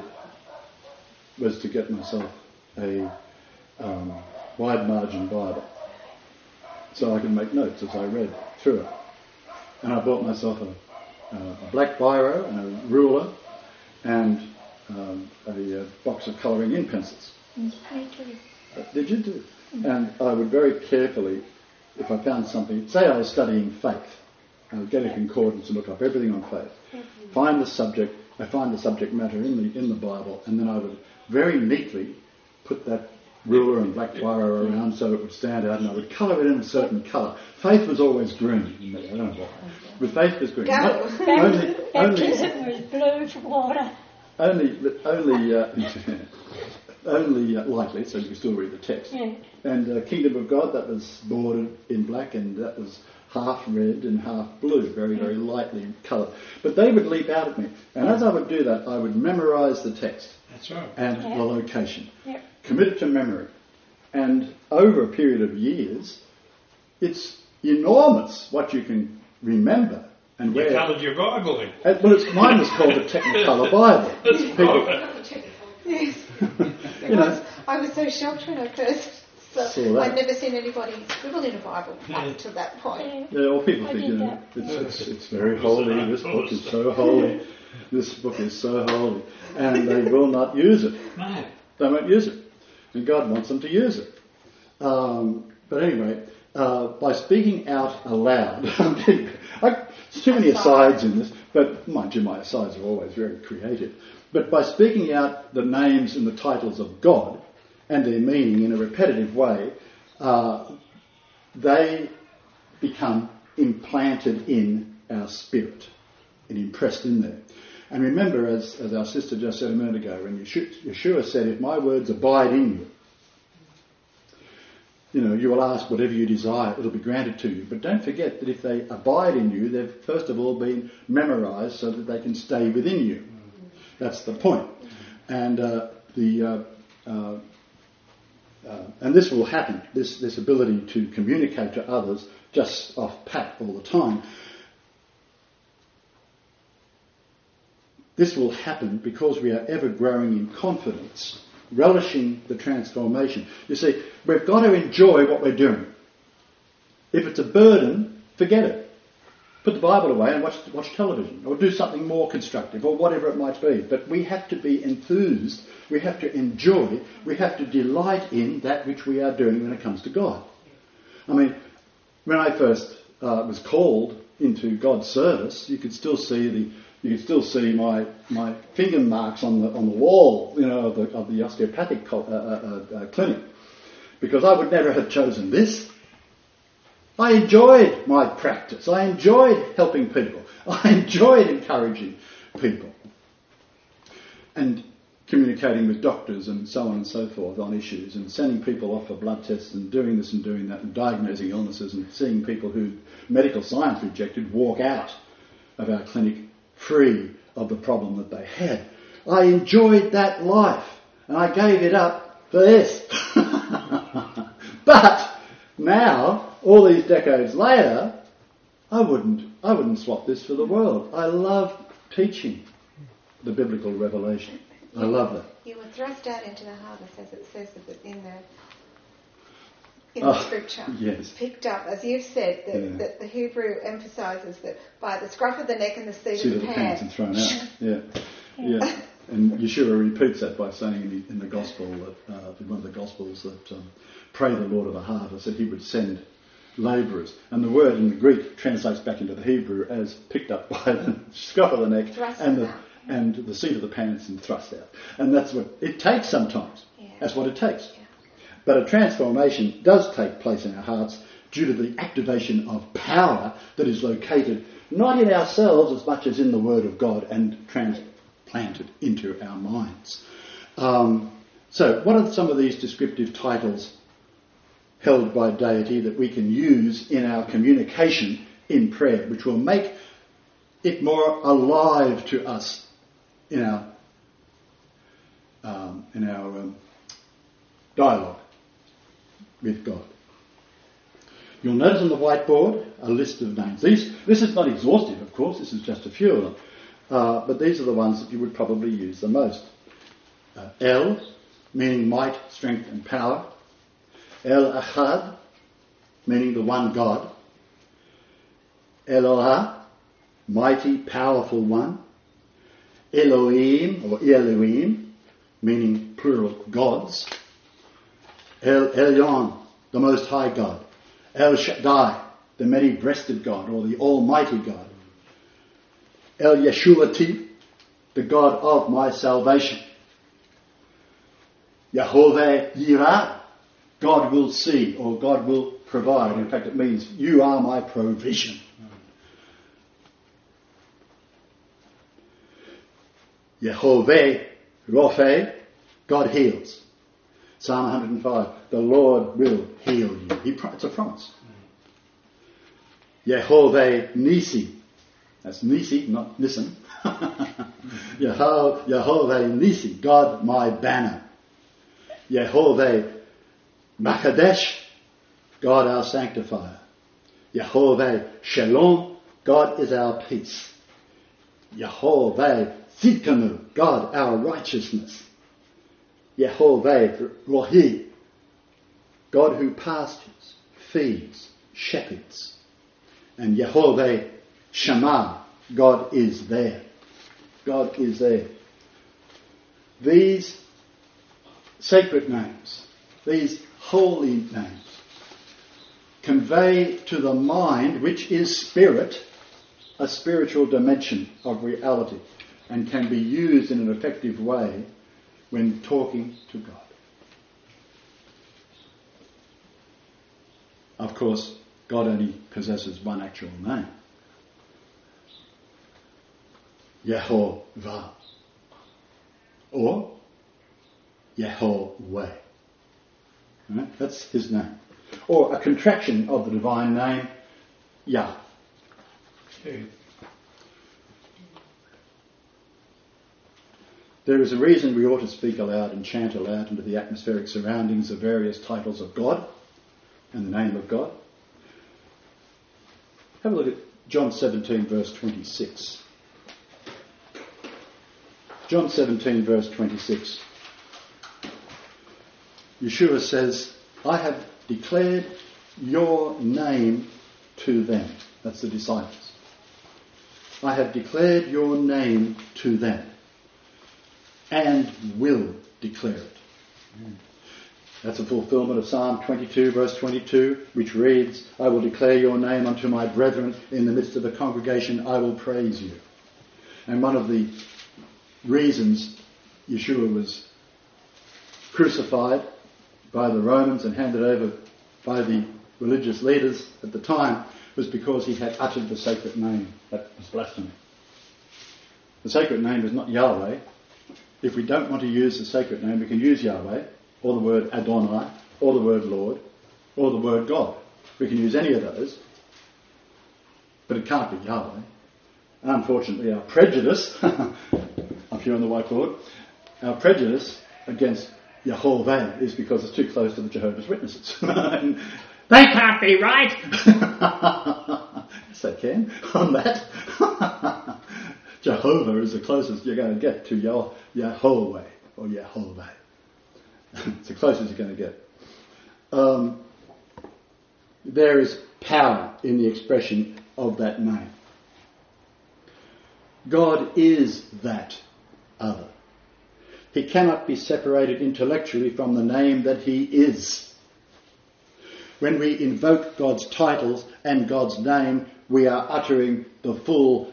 was to get myself a um, wide margin Bible, so I could make notes as I read through it. And I bought myself a, uh, a black biro and a ruler and um, a, uh box of colouring in pencils. Me too. Uh, Did you do? And I would very carefully, if I found something, say I was studying faith, I would get a concordance and look up everything on faith. Find the subject, I find the subject matter in the in the Bible, and then I would very neatly put that ruler and black biro around so it would stand out, and I would colour it in a certain colour. Faith was always green. I don't know why. But faith was green. Go. Not, only, only, Baptism was blue for water. only, only, uh, only uh, lightly, so you can still read the text. Yeah. And uh, Kingdom of God, that was bordered in black, and that was half red and half blue, very, very lightly coloured. But they would leap out at me. And as I would do that, I would memorise the text That's right. and Yeah. the location. Yep. Commit it to memory. And over a period of years, it's enormous what you can remember and You where. coloured your Bible in. Uh, well, it's, mine was called a Technicolor Bible. People, Yes. you know, I was so shocked when I first Saw saw that. I'd never seen anybody scribble in a Bible up to that point. Yeah. yeah, well, people I think, did you know, that. it's, it's, it's very holy. This book is so holy. This book is so holy. And they will not use it. No. They won't use it. And God wants them to use it. Um, but anyway, uh, by speaking out aloud, I, there's too many asides in this, but mind you, my asides are always very creative. But by speaking out the names and the titles of God, and their meaning in a repetitive way, uh, they become implanted in our spirit and impressed in there. And remember, as, as our sister just said a minute ago, when Yeshua said, if my words abide in you, you know, you will ask whatever you desire, it'll be granted to you. But don't forget that if they abide in you, they've first of all been memorised so that they can stay within you. That's the point. And uh, the uh, uh, uh, and this will happen, this, this ability to communicate to others just off pat all the time. This will happen because we are ever growing in confidence, relishing the transformation. You see, we've got to enjoy what we're doing. If it's a burden, forget it. Put the Bible away and watch, watch television, or do something more constructive, or whatever it might be. But we have to be enthused, we have to enjoy, we have to delight in that which we are doing when it comes to God. I mean, when I first uh, was called into God's service, you could still see the You can still see my, my finger marks on the on the wall, you know, of the, of the osteopathic co- uh, uh, uh, clinic, because I would never have chosen this. I enjoyed my practice. I enjoyed helping people. I enjoyed encouraging people, and communicating with doctors and so on and so forth on issues, and sending people off for blood tests and doing this and doing that and diagnosing illnesses and seeing people who medical science rejected walk out of our clinic free of the problem that they had. I enjoyed that life and I gave it up for this. But now, all these decades later, I wouldn't I wouldn't swap this for the world. I love teaching the biblical revelation. I love that. You were thrust out into the harvest, as it says in the in oh, the scripture. Yes. Picked up, as you've said, that, yeah. that the Hebrew emphasises that by the scruff of the neck and the seat, seat of the, the pants. pants and thrown out. Yeah, yeah. And Yeshua repeats that by saying in the, in the gospel that uh, in one of the gospels that um, pray the Lord of the harvest that He would send labourers. And the word in the Greek translates back into the Hebrew as picked up by the scruff of the neck thrust and the out. and the seat of the pants and thrust out. And that's what it takes sometimes. Yeah. That's what it takes. Yeah. But a transformation does take place in our hearts due to the activation of power that is located not in ourselves as much as in the Word of God and transplanted into our minds. Um, so what are some of these descriptive titles held by deity that we can use in our communication in prayer, which will make it more alive to us in our um, in our um, dialogue with God? You'll notice on the whiteboard a list of names. These, this is not exhaustive, of course, this is just a few of them. Uh, but these are the ones that you would probably use the most. Uh, El, meaning might, strength and power. El Achad, meaning the one God. Eloah, mighty, powerful one. Elohim, or Elohim, meaning plural gods. El Elyon, the Most High God. El Shaddai, the many-breasted God, or the Almighty God. El Yeshuati, the God of my salvation. Yehovah Yirah, God will see, or God will provide. In fact, it means you are my provision. Yehovah Rophe, God heals. Psalm one hundred five, the Lord will heal you. He, it's a promise. Yehovah Nisi, that's Nisi, not Nissen. Yehovah, Yehovah Nisi, God my banner. Yehovah Makadesh, God our sanctifier. Yehovah Shalom, God is our peace. Yehovah Tzidkenu, God our righteousness. Yehovah Rohi, God who pastures, feeds, shepherds. And Yehovah Shammah, God is there. God is there. These sacred names, these holy names, convey to the mind, which is spirit, a spiritual dimension of reality, and can be used in an effective way when talking to God. Of course, God only possesses one actual name. Yehovah. Or Yahweh. Right? That's his name. Or a contraction of the divine name, Yah. There is a reason we ought to speak aloud and chant aloud into the atmospheric surroundings of various titles of God and the name of God. Have a look at John seventeen verse twenty-six. John seventeen verse twenty-six. Yeshua says, I have declared your name to them. That's the disciples. I have declared your name to them and will declare it. That's a fulfillment of Psalm twenty-two verse twenty-two, which reads, I will declare your name unto my brethren. In the midst of the congregation I will praise you. And one of the reasons Yeshua was crucified by the Romans and handed over by the religious leaders at the time was because he had uttered the sacred name. That was blasphemy. The sacred name is not Yahweh. If we don't want to use the sacred name, we can use Yahweh, or the word Adonai, or the word Lord, or the word God. We can use any of those, but it can't be Yahweh. And unfortunately, our prejudice, up here on the whiteboard, our prejudice against Yehovah is because it's too close to the Jehovah's Witnesses. They can't be right! Yes, they can, on that. Jehovah is the closest you're going to get to Yah- Yahweh, or Yehovah. It's the closest you're going to get. Um, there is power in the expression of that name. God is that other. He cannot be separated intellectually from the name that he is. When we invoke God's titles and God's name, we are uttering the full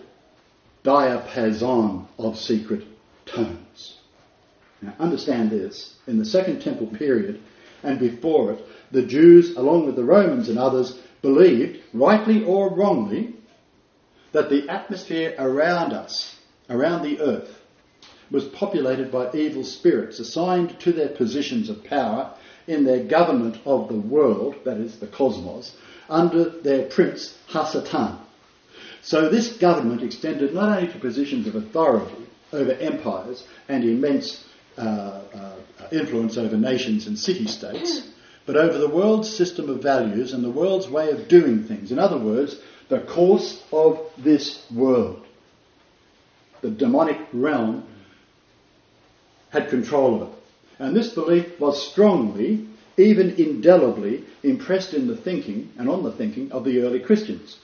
diapason of secret tones. Now understand this, in the Second Temple period and before it, the Jews, along with the Romans and others, believed, rightly or wrongly, that the atmosphere around us, around the earth, was populated by evil spirits assigned to their positions of power in their government of the world, that is the cosmos, under their prince Hasatan. So this government extended not only to positions of authority over empires and immense uh, uh, influence over nations and city-states, but over the world's system of values and the world's way of doing things. In other words, the course of this world. The demonic realm had control of it. And this belief was strongly, even indelibly, impressed in the thinking and on the thinking of the early Christians.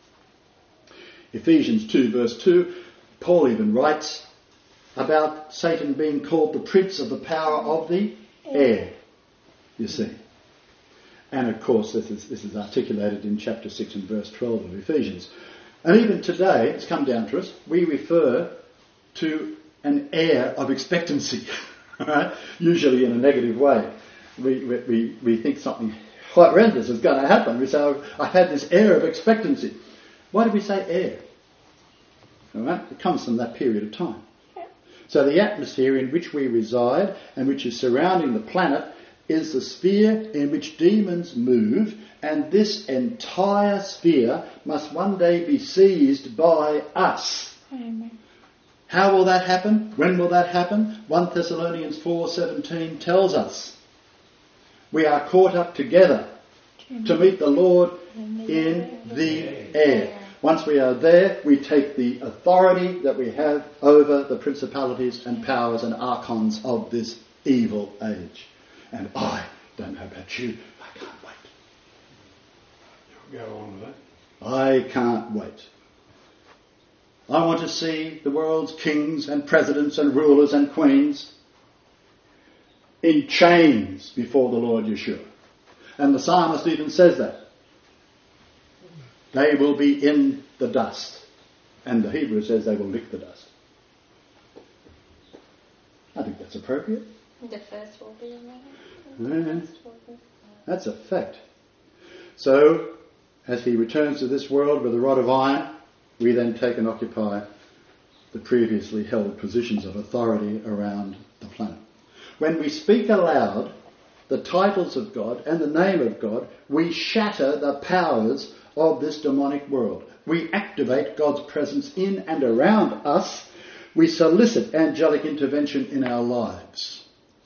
Ephesians two verse two, Paul even writes about Satan being called the prince of the power of the air, you see. And of course this is, this is articulated in chapter six and verse twelve of Ephesians. And even today, it's come down to us, we refer to an air of expectancy, right? Usually in a negative way. We, we, we think something horrendous is going to happen. We say, oh, I had this air of expectancy. Why do we say air? All right? It comes from that period of time. So the atmosphere in which we reside and which is surrounding the planet is the sphere in which demons move, and this entire sphere must one day be seized by us. Amen. How will that happen? When will that happen? First Thessalonians four seventeen tells us we are caught up together to meet the Lord in the air. Once we are there, we take the authority that we have over the principalities and powers and archons of this evil age. And I don't know about you, I can't wait. Go on with that. I can't wait. I want to see the world's kings and presidents and rulers and queens in chains before the Lord Yeshua. And the psalmist even says that. They will be in the dust. And the Hebrew says they will lick the dust. I think that's appropriate. The first will be around. Yeah. That's a fact. So, as he returns to this world with a rod of iron, we then take and occupy the previously held positions of authority around the planet. When we speak aloud the titles of God and the name of God, we shatter the powers of this demonic world. We activate God's presence in and around us. We solicit angelic intervention in our lives.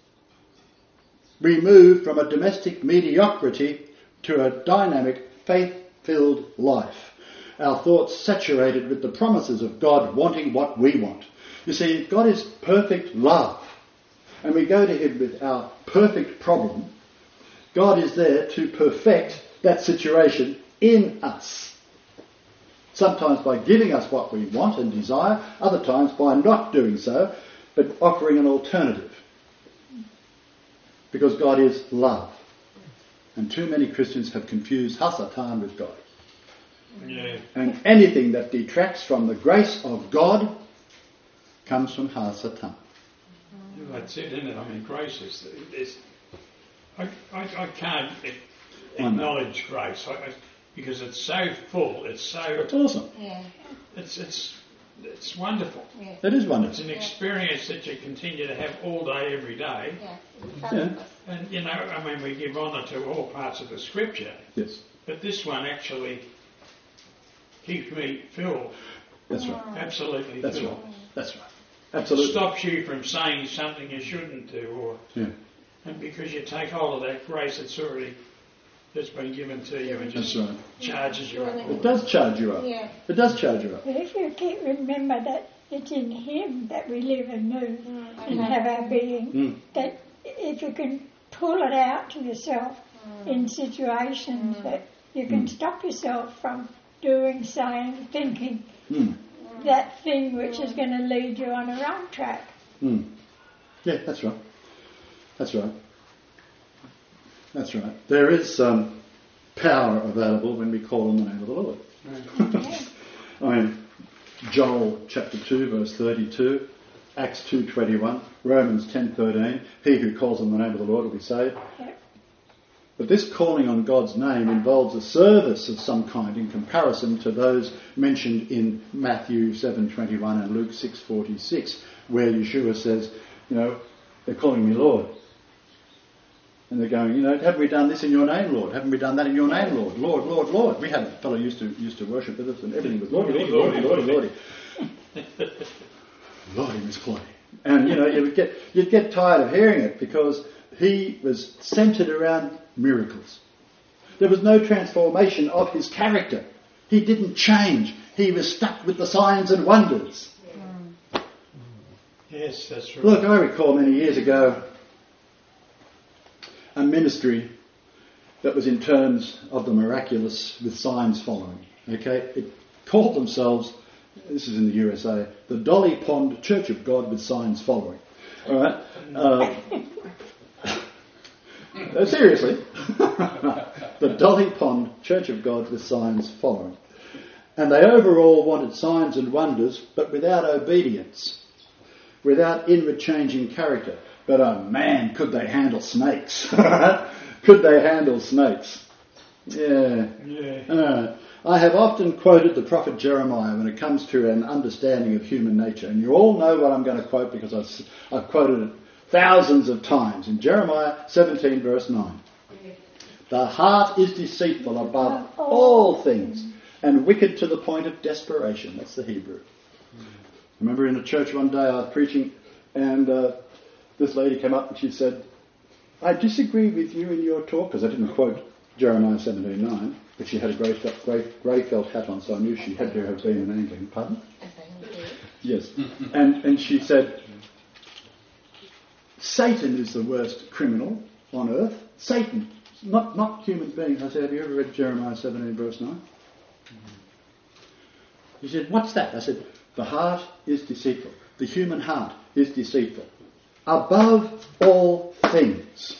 We move from a domestic mediocrity to a dynamic, faith-filled life. Our thoughts saturated with the promises of God wanting what we want. You see, God is perfect love. And we go to him with our perfect problem. God is there to perfect that situation in us. Sometimes by giving us what we want and desire, other times by not doing so, but offering an alternative. Because God is love. And too many Christians have confused Hasatan with God. Yeah. And anything that detracts from the grace of God comes from Hasatan. Well, that's it, isn't it? I mean, grace is... is I, I, I can't acknowledge grace I, I, because it's so full, it's so... It's awesome. Yeah. It's, it's, it's wonderful. Yeah. It is wonderful. It's an experience that you continue to have all day, every day. Yeah. Yeah. And, you know, I mean, we give honour to all parts of the scripture. Yes. But this one actually keeps me filled. That's right. Absolutely That's filled. right. That's right. Absolutely. It stops you from saying something you shouldn't do, or Yeah. and because you take hold of that grace that's already that's been given to you and just That's right. charges you up. It does charge you up. Yeah. It does charge you up. But if you keep remember that it's in him that we live and move Mm. and have our being, Mm. that if you can pull it out to yourself in situations that you can Mm. stop yourself from doing, saying, thinking Mm. that thing which is going to lead you on a wrong track. Mm. Yeah, that's right. That's right. That's right. There is um, power available when we call on the name of the Lord. I mean, Joel chapter two, verse thirty-two, Acts two twenty-one, Romans ten thirteen. He who calls on the name of the Lord will be saved. Yep. But this calling on God's name involves a service of some kind in comparison to those mentioned in Matthew seven twenty-one and Luke six forty-six, where Yeshua says, you know, they're calling me Lord. And they're going, you know, haven't we done this in your name, Lord? Haven't we done that in your name, Lord? Lord, Lord, Lord. We had a fellow used to used to worship with us and everything was Lordy, Lordy, Lordy, Lordy, Lordy. Lordy, Miss Clay. And, you know, you would get, you'd get tired of hearing it because he was centred around miracles. There was no transformation of his character. He didn't change. He was stuck with the signs and wonders. Yes, that's right. Look, I recall many years ago a ministry that was in terms of the miraculous with signs following. Okay, it called themselves, this is in the U S A, the Dolly Pond Church of God with signs following. All right, uh, uh, seriously, the Dolly Pond Church of God with signs following, and they overall wanted signs and wonders, but without obedience, without inward change in character. But oh man, could they handle snakes? Could they handle snakes? Yeah. Yeah. Uh, I have often quoted the prophet Jeremiah when it comes to an understanding of human nature. And you all know what I'm going to quote because I've, I've quoted it thousands of times. In Jeremiah seventeen verse nine. The heart is deceitful above all things and wicked to the point of desperation. That's the Hebrew. I remember in a church one day I was preaching and uh, this lady came up and she said, I disagree with you in your talk, because I didn't quote Jeremiah seventeen nine, but she had a grey, grey, grey felt hat on, so I knew she had to have been an Anglican. Pardon? Yes. And, and she said, Satan is the worst criminal on earth. Satan, not, not human beings. I said, have you ever read Jeremiah seventeen verse nine? She said, what's that? I said, the heart is deceitful. The human heart is deceitful. Above all things.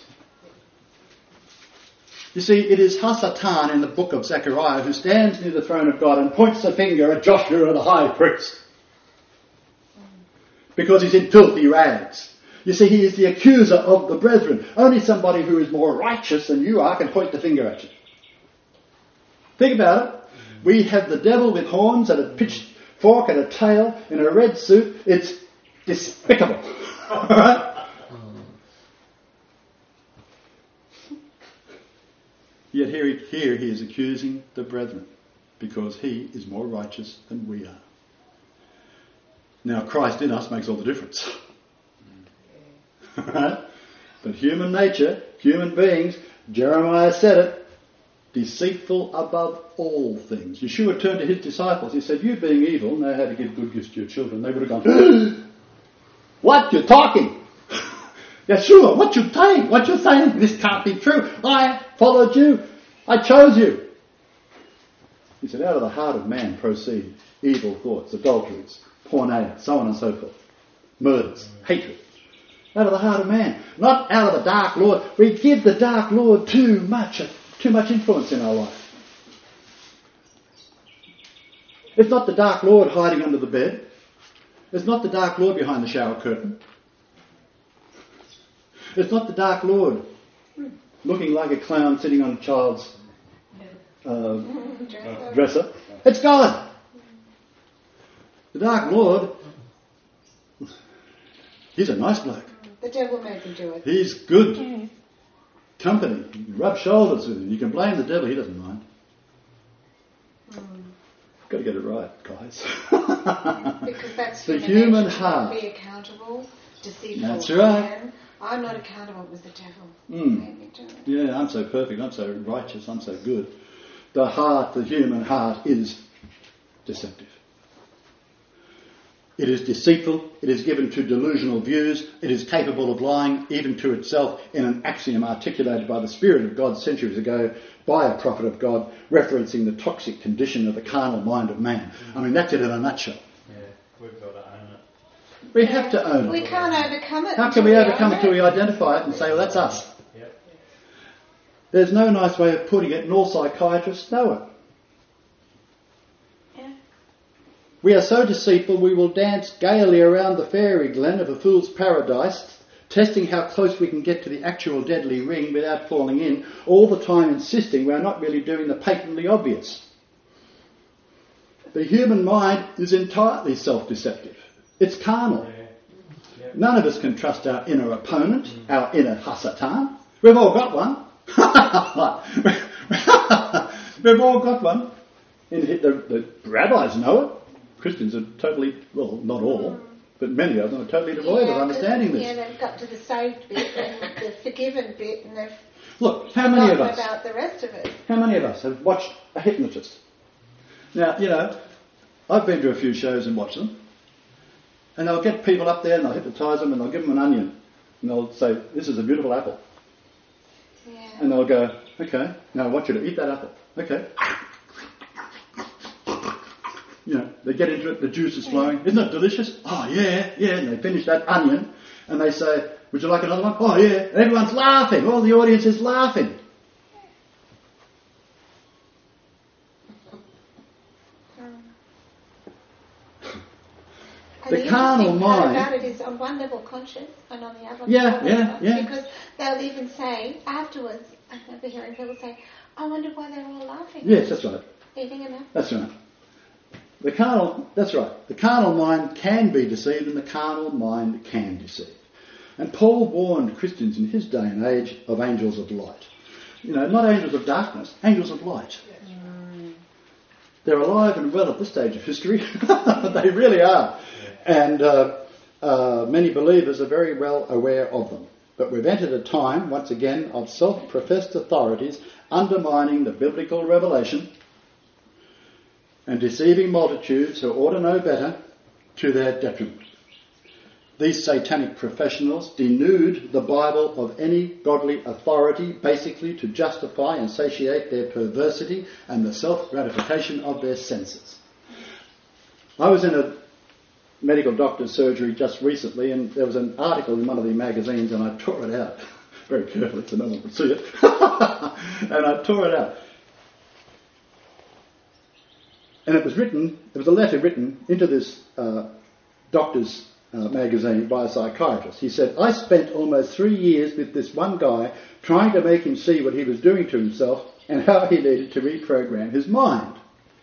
You see, it is Hasatan in the book of Zechariah who stands near the throne of God and points the finger at Joshua the high priest. Because he's in filthy rags. You see, he is the accuser of the brethren. Only somebody who is more righteous than you are can point the finger at you. Think about it. We have the devil with horns and a pitchfork and a tail in a red suit. It's despicable. Alright? Yet here he, here he is accusing the brethren because he is more righteous than we are. Now Christ in us makes all the difference. Right? But human nature, human beings, Jeremiah said it, deceitful above all things. Yeshua turned to his disciples. He said, you being evil know how to give good gifts to your children. They would have gone, what? You're talking? Yeshua, what you saying? What you saying? This can't be true. I followed you. I chose you. He said, out of the heart of man proceed evil thoughts, adulteries, porneia, so on and so forth. Murders, hatred. Out of the heart of man. Not out of the dark Lord. We give the dark Lord too much, too much influence in our life. It's not the dark Lord hiding under the bed. It's not the dark Lord behind the shower curtain. It's not the dark Lord looking like a clown sitting on a child's uh, dresser. It's God. The dark Lord, he's a nice bloke. The devil made him do it. He's good company. You rub shoulders with him. You can blame the devil. He doesn't mind. Mm. Got to get it right, guys. Because that's the human, human nature. heart. Be accountable, deceitful. That's right. Man. I'm not accountable with the devil. Mm. Made me do it. Yeah, I'm so perfect. I'm so righteous. I'm so good. The heart, the human heart, is deceptive. It is deceitful. It is given to delusional views. It is capable of lying even to itself in an axiom articulated by the Spirit of God centuries ago by a prophet of God, referencing the toxic condition of the carnal mind of man. I mean, that's it in a nutshell. Yeah, we've got to own it. We have to own it. We can't overcome it. How can we overcome it until we identify it and say, well, that's us? Yep. There's no nice way of putting it, and all psychiatrists know it. We are so deceitful we will dance gaily around the fairy glen of a fool's paradise, testing how close we can get to the actual deadly ring without falling in, all the time insisting we're not really doing the patently obvious. The human mind is entirely self-deceptive. It's carnal. Yeah. Yep. None of us can trust our inner opponent, mm. our inner Hasatan. We've all got one. We've all got one. And the, the rabbis know it. Christians are totally, well, not all, but many of them are totally devoid yeah, of understanding this. Yeah, they've got to the saved bit and the forgiven bit, and they've Look, how many of us? About the rest of it. How many of us have watched a hypnotist? Now, you know, I've been to a few shows and watched them, and they'll get people up there and they'll hypnotise them and they'll give them an onion, and they'll say, "This is a beautiful apple," yeah. and they'll go, "Okay, now I want you to eat that apple." Okay. You know, they get into it, the juice is flowing. Isn't it delicious? Oh, yeah, yeah. And they finish that onion and they say, "Would you like another one?" Oh, yeah. And everyone's laughing. All the audience is laughing. And the, the carnal mind. About it is on one level conscious and on the other yeah, level yeah, yeah. Because they'll even say afterwards, I remember hearing people say, "I wonder why they were all laughing." Yes, that's right. Eating an apple. That's right. The carnal, that's right. The carnal mind can be deceived and the carnal mind can deceive. And Paul warned Christians in his day and age of angels of light. You know, not angels of darkness, angels of light. Mm. They're alive and well at this stage of history. They really are. And uh, uh, many believers are very well aware of them. But we've entered a time, once again, of self-professed authorities undermining the biblical revelation and deceiving multitudes who ought to know better to their detriment. These satanic professionals denude the Bible of any godly authority, basically to justify and satiate their perversity and the self-gratification of their senses. I was in a medical doctor's surgery just recently, and there was an article in one of the magazines, and I tore it out very carefully so no one could see it. And I tore it out. And it was written, there was a letter written into this uh, doctor's uh, magazine by a psychiatrist. He said, "I spent almost three years with this one guy trying to make him see what he was doing to himself and how he needed to reprogram his mind.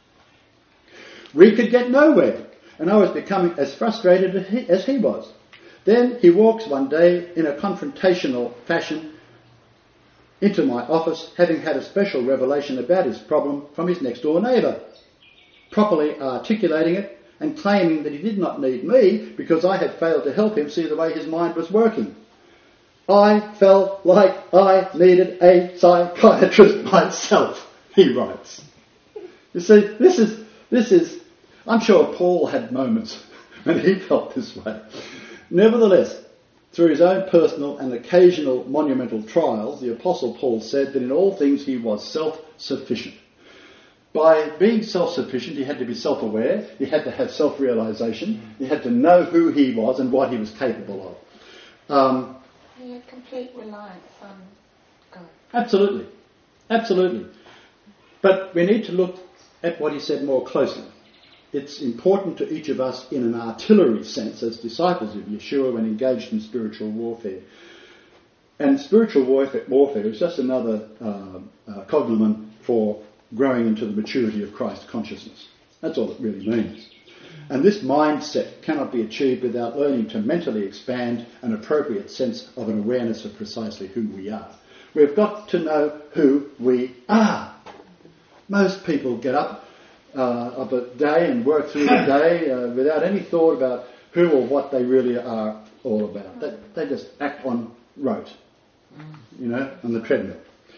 We could get nowhere, and I was becoming as frustrated as he, as he was. Then he walks one day in a confrontational fashion into my office, having had a special revelation about his problem from his next door neighbour, properly articulating it and claiming that he did not need me because I had failed to help him see the way his mind was working. I felt like I needed a psychiatrist myself, he writes. You see, this is, this is, I'm sure Paul had moments when he felt this way. Nevertheless, through his own personal and occasional monumental trials, the Apostle Paul said that in all things he was self-sufficient. By being self-sufficient, he had to be self-aware, he had to have self-realisation, he had to know who he was and what he was capable of. Um, he had complete reliance on God. Absolutely. Absolutely. But we need to look at what he said more closely. It's important to each of us in an artillery sense as disciples of Yeshua when engaged in spiritual warfare. And spiritual warfare, warfare is just another uh, uh, cognomen for growing into the maturity of Christ consciousness. That's all it really means. And this mindset cannot be achieved without learning to mentally expand an appropriate sense of an awareness of precisely who we are. We've got to know who we are. Most people get up uh, of a day and work through the day uh, without any thought about who or what they really are all about. They, they just act on rote, you know, on the treadmill.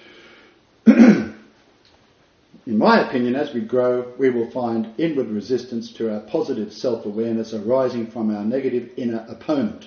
In my opinion, as we grow, we will find inward resistance to our positive self-awareness arising from our negative inner opponent.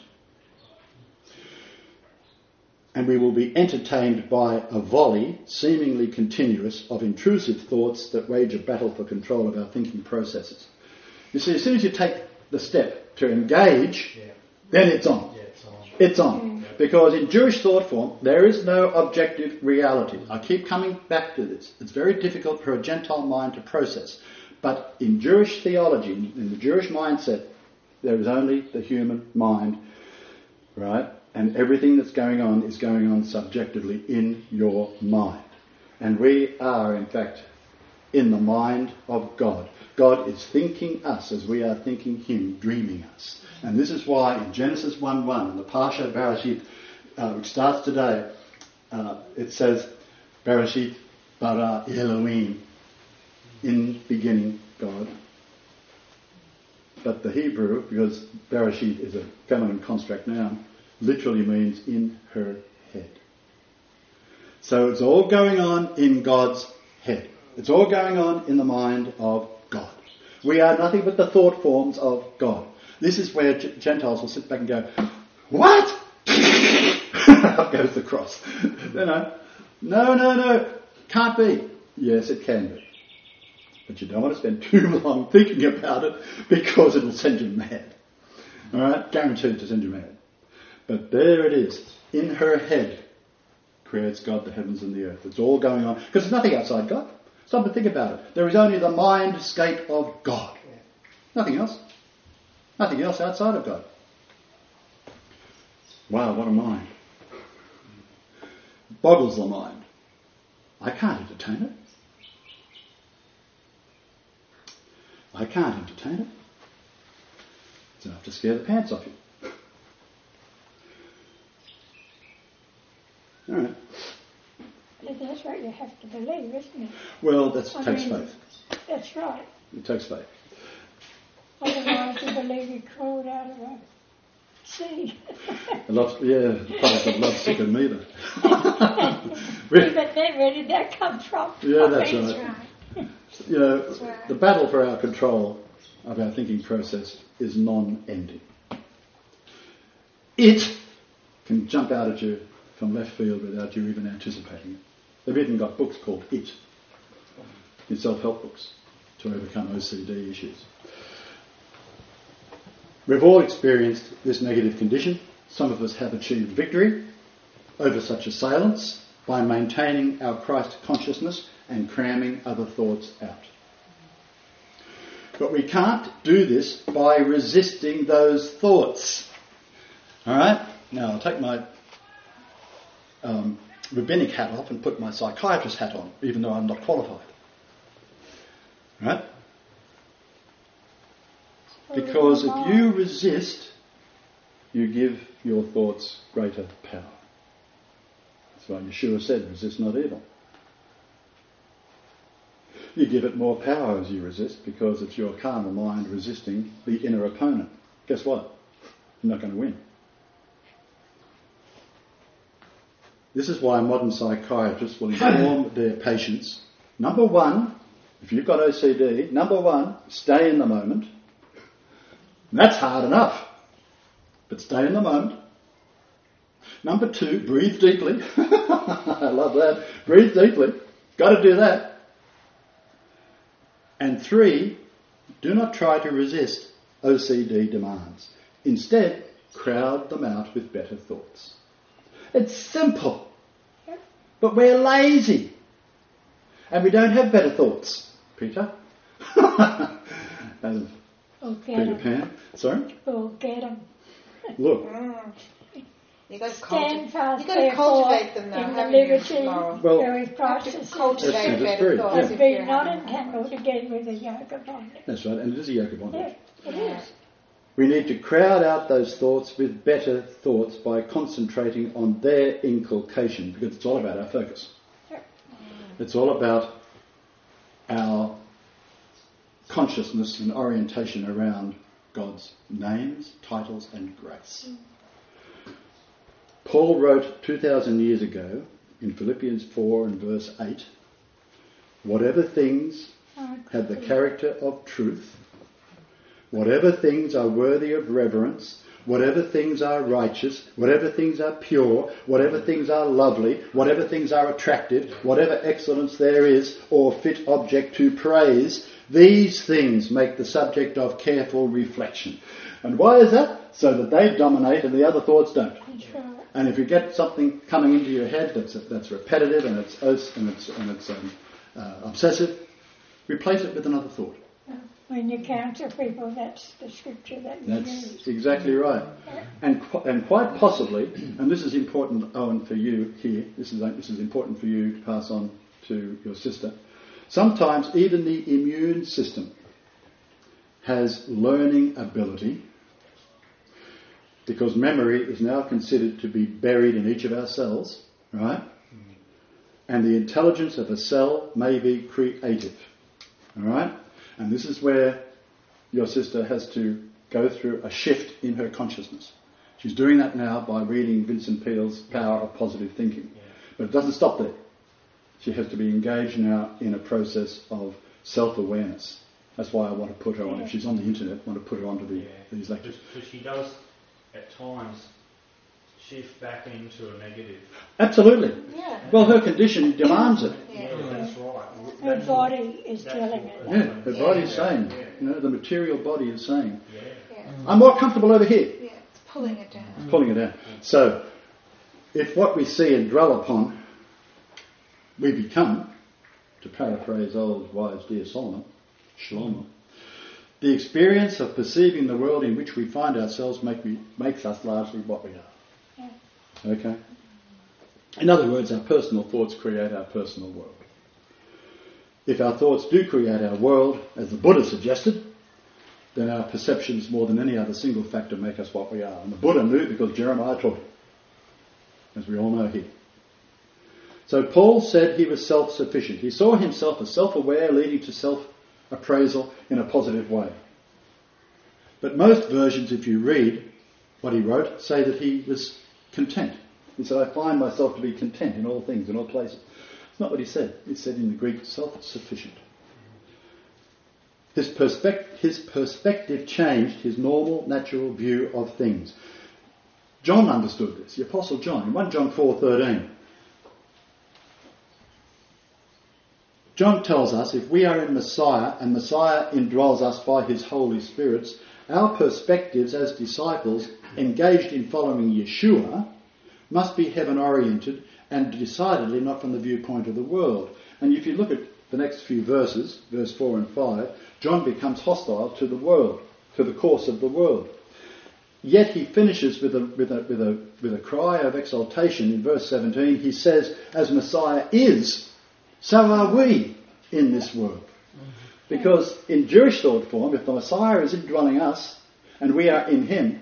And we will be entertained by a volley, seemingly continuous, of intrusive thoughts that wage a battle for control of our thinking processes. You see, as soon as you take the step to engage, yeah. then it's on. Yeah, it's on. It's on. Yeah. Because in Jewish thought form, there is no objective reality. I keep coming back to this. It's very difficult for a Gentile mind to process. But in Jewish theology, in the Jewish mindset, there is only the human mind, right? And everything that's going on is going on subjectively in your mind. And we are, in fact, in the mind of God. God is thinking us as we are thinking him, dreaming us. And this is why in Genesis one one, in the Parsha Bereshit, uh, which starts today, uh, it says, Bereshit bara Elohim, in beginning God. But the Hebrew, because Bereshit is a feminine construct noun, literally means in her head. So it's all going on in God's head. It's all going on in the mind of God. We are nothing but the thought forms of God. This is where Gentiles will sit back and go, what? Up goes the cross. You know, no, no, no, can't be. Yes, it can be. But you don't want to spend too long thinking about it because it'll send you mad. All right? Guaranteed to send you mad. But there it is. In her head creates God the heavens and the earth. It's all going on. Because there's nothing outside God. Stop and think about it. There is only the mindscape of God. Nothing else. Nothing else outside of God. Wow, what a mind. Boggles the mind. I can't entertain it. I can't entertain it. It's enough to scare the pants off you. All right. But that's what you have to believe, isn't it? Well, that I takes mean, faith. That's right. It takes faith. Otherwise you believe he crawled out of a sea. Love, yeah, product of love, sick and neither. But then where did that come from? Yeah, that's oh, right. right. You know, right. The battle for our control of our thinking process is non-ending. It can jump out at you from left field without you even anticipating it. They've even got books called It, in self-help books, to overcome O C D issues. We've all experienced this negative condition. Some of us have achieved victory over such assailants by maintaining our Christ consciousness and cramming other thoughts out. But we can't do this by resisting those thoughts. All right? Now, I'll take my um, rabbinic hat off and put my psychiatrist hat on, even though I'm not qualified. Right? Because if you resist, you give your thoughts greater power. That's why Yeshua said, resist not evil. You give it more power as you resist because it's your carnal mind resisting the inner opponent. Guess what? You're not going to win. This is why modern psychiatrists will inform their patients, number one, if you've got O C D, number one, stay in the moment. And that's hard enough, but stay in the moment. Number two, breathe deeply. I love that. Breathe deeply. Got to do that. And three, do not try to resist O C D demands. Instead, crowd them out with better thoughts. It's simple. But we're lazy. And we don't have better thoughts. Peter? And We'll get Peter 'em. Pan? Sorry? We'll get them. Look. You got to Stand cultivate. fast, You got to therefore, cultivate them, though, in the haven't you, liberty Laurel? Well- wherewith You Christ have to has cultivate That's true, that's better true, thoughts. yes. if be you're not having- entangled again with the yoke of bondage. That's right, and it is a yoke of bondage. Yeah, it is. We need to crowd out those thoughts with better thoughts by concentrating on their inculcation, because it's all about our focus. Yep. It's all about our consciousness and orientation around God's names, titles and grace. Paul wrote two thousand years ago in Philippians four and verse eight, whatever things have the character of truth, whatever things are worthy of reverence, whatever things are righteous, whatever things are pure, whatever things are lovely, whatever things are attractive, whatever excellence there is or fit object to praise, these things make the subject of careful reflection. And why is that? So that they dominate and the other thoughts don't. That's right. And if you get something coming into your head that's that's repetitive and it's and it's and it's um, uh, obsessive, replace it with another thought. When you counsel people, that's the scripture that you That's use. exactly right. And qu- and quite possibly, and this is important, Owen, for you here. This is this is important for you to pass on to your sister. Sometimes even the immune system has learning ability, because memory is now considered to be buried in each of our cells, right? And the intelligence of a cell may be creative, all right? And this is where your sister has to go through a shift in her consciousness. She's doing that now by reading Vincent Peale's Power of Positive Thinking. But it doesn't stop there. She has to be engaged now in a process of self-awareness. That's why I want to put her on. If she's on the internet, I want to put her onto the, Yeah. these lectures. Because she does, at times, shift back into a negative. Absolutely. Yeah. Well, her condition demands it. Yeah. Yeah, that's right. Her That's body is that's telling what- her. Yeah, her body's Yeah. saying, Yeah. you know, the material body is saying, Yeah. Yeah. I'm more comfortable over here. Yeah. It's pulling it down. It's pulling it down. So, if what we see and dwell upon, we become, to paraphrase old wise dear Solomon, Shlomo, the experience of perceiving the world in which we find ourselves make me, makes us largely what we are. Okay? In other words, our personal thoughts create our personal world. If our thoughts do create our world, as the Buddha suggested, then our perceptions more than any other single factor make us what we are. And the Buddha knew because Jeremiah taught him, as we all know here. So Paul said he was self-sufficient. He saw himself as self-aware, leading to self-appraisal in a positive way. But most versions, if you read what he wrote, say that he was content. He said, I find myself to be content in all things, in all places. It's not what he said. He said in the Greek, self-sufficient. His, perspect- his perspective changed his normal, natural view of things. John understood this, the Apostle John, in First John four thirteen. John tells us if we are in Messiah and Messiah indwells us by his Holy Spirits, our perspectives as disciples engaged in following Yeshua must be heaven-oriented and decidedly not from the viewpoint of the world. And if you look at the next few verses, verse four and five, John becomes hostile to the world, to the course of the world. yet he finishes with a, with a, with a, with a cry of exultation in verse seventeen. He says, as Messiah is, so are we in this world. Because in Jewish thought form, if the Messiah is indwelling us and we are in him,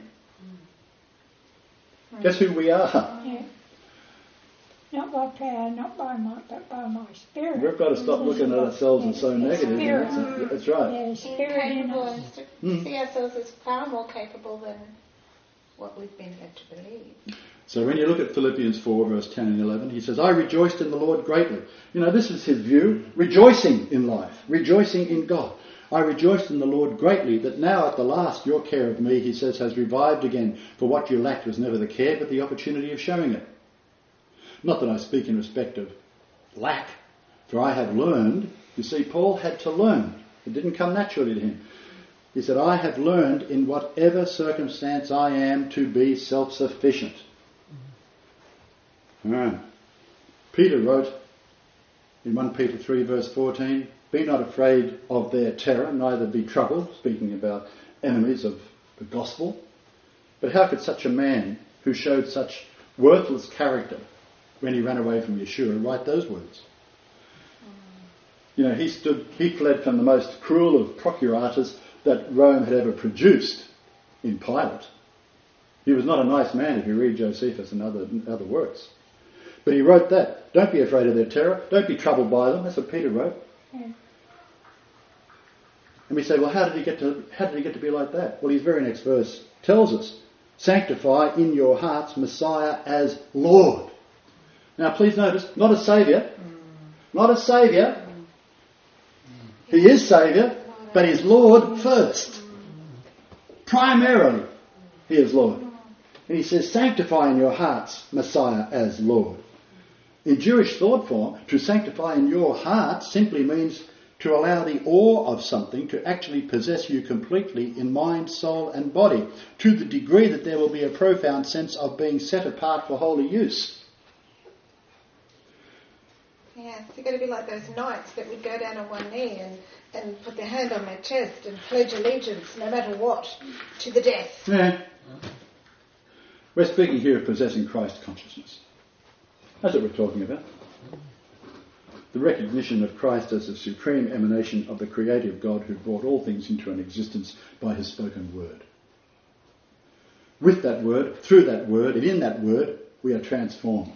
guess who we are? Yeah. Not by power, not by might, but by my spirit. We've got to stop looking at ourselves as so negative. That's, that's right. Yeah, spirit Incapable in and us. to Mm. see ourselves as far more capable than what we've been led to believe. So when you look at Philippians four, verse ten and eleven, he says, I rejoiced in the Lord greatly. You know, this is his view, rejoicing in life, rejoicing in God. I rejoiced in the Lord greatly that now at the last your care of me, he says, has revived again. For what you lacked was never the care, but the opportunity of showing it. Not that I speak in respect of lack, for I have learned. You see, Paul had to learn. It didn't come naturally to him. He said, I have learned in whatever circumstance I am to be self-sufficient. Right. Peter wrote in First Peter three verse fourteen, be not afraid of their terror, neither be troubled, speaking about enemies of the gospel. But how could such a man who showed such worthless character when he ran away from Yeshua write those words? You know, he stood, he fled from the most cruel of procurators that Rome had ever produced in Pilate. He was not a nice man if you read Josephus and other other works. But he wrote that. Don't be afraid of their terror. Don't be troubled by them. That's what Peter wrote. Yeah. And we say, well, how did he get to how did he get to be like that? Well, his very next verse tells us, sanctify in your hearts Messiah as Lord. Now, please notice, not as Saviour. Not as Saviour. He is Saviour, but he's Lord first. Primarily, he is Lord. And he says, sanctify in your hearts Messiah as Lord. In Jewish thought form, to sanctify in your heart simply means to allow the awe of something to actually possess you completely in mind, soul and body, to the degree that there will be a profound sense of being set apart for holy use. Yes, you've got to be like those knights that would go down on one knee and, and put their hand on their chest and pledge allegiance, no matter what, to the death. Yeah. We're speaking here of possessing Christ consciousness. That's what we're talking about. The recognition of Christ as the supreme emanation of the creative God who brought all things into an existence by his spoken word. With that word, through that word, and in that word, we are transformed.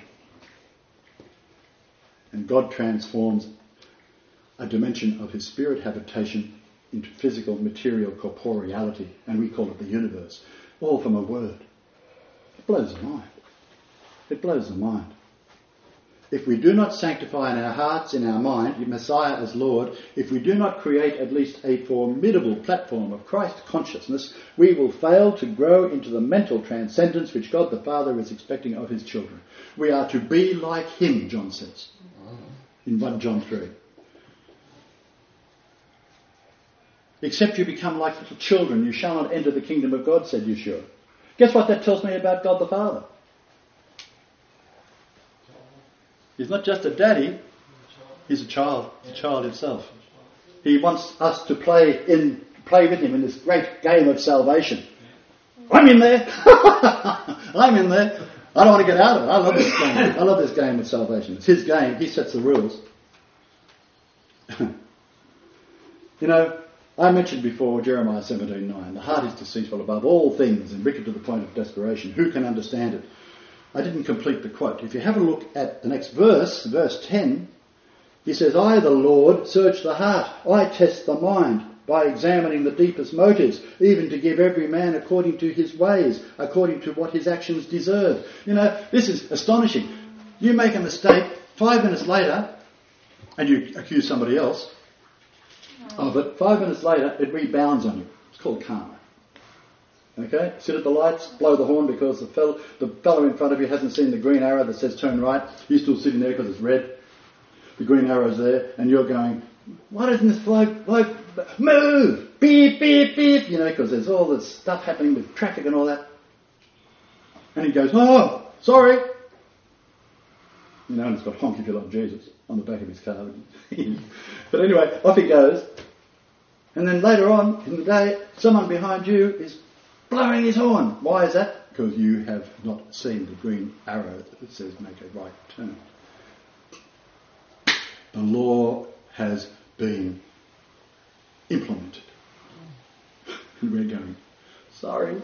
And God transforms a dimension of his spirit habitation into physical, material corporeality, and we call it the universe, all from a word. It blows the mind. It blows the mind. If we do not sanctify in our hearts, in our mind, Messiah as Lord, if we do not create at least a formidable platform of Christ consciousness, we will fail to grow into the mental transcendence which God the Father is expecting of his children. We are to be like him, John says, in First John three. Except you become like little children, you shall not enter the kingdom of God, said Yeshua. Guess what that tells me about God the Father? He's not just a daddy, he's a child, he's a child himself. He wants us to play in play with him in this great game of salvation. I'm in there! I'm in there! I don't want to get out of it. I love this game. I love this game of salvation. It's his game, he sets the rules. You know, I mentioned before Jeremiah seventeen nine, the heart is deceitful above all things and wicked to the point of desperation. Who can understand it? I didn't complete the quote. If you have a look at the next verse, verse ten, he says, I, the Lord, search the heart. I test the mind by examining the deepest motives, even to give every man according to his ways, according to what his actions deserve. You know, this is astonishing. You make a mistake, five minutes later, and you accuse somebody else of it, five minutes later, it rebounds on you. It's called karma. Okay, sit at the lights, blow the horn because the fellow, the fellow in front of you hasn't seen the green arrow that says turn right. You're still sitting there because it's red. The green arrow's there, and you're going, why doesn't this bloke, bloke move? Beep, beep, beep. You know, because there's all this stuff happening with traffic and all that. And he goes, oh, sorry. You know, and it's got honk if you love Jesus on the back of his car. But anyway, off he goes. And then later on in the day, someone behind you is blowing his horn. Why is that? Because you have not seen the green arrow that says make a right turn. The law has been implemented. And we're going, sorry.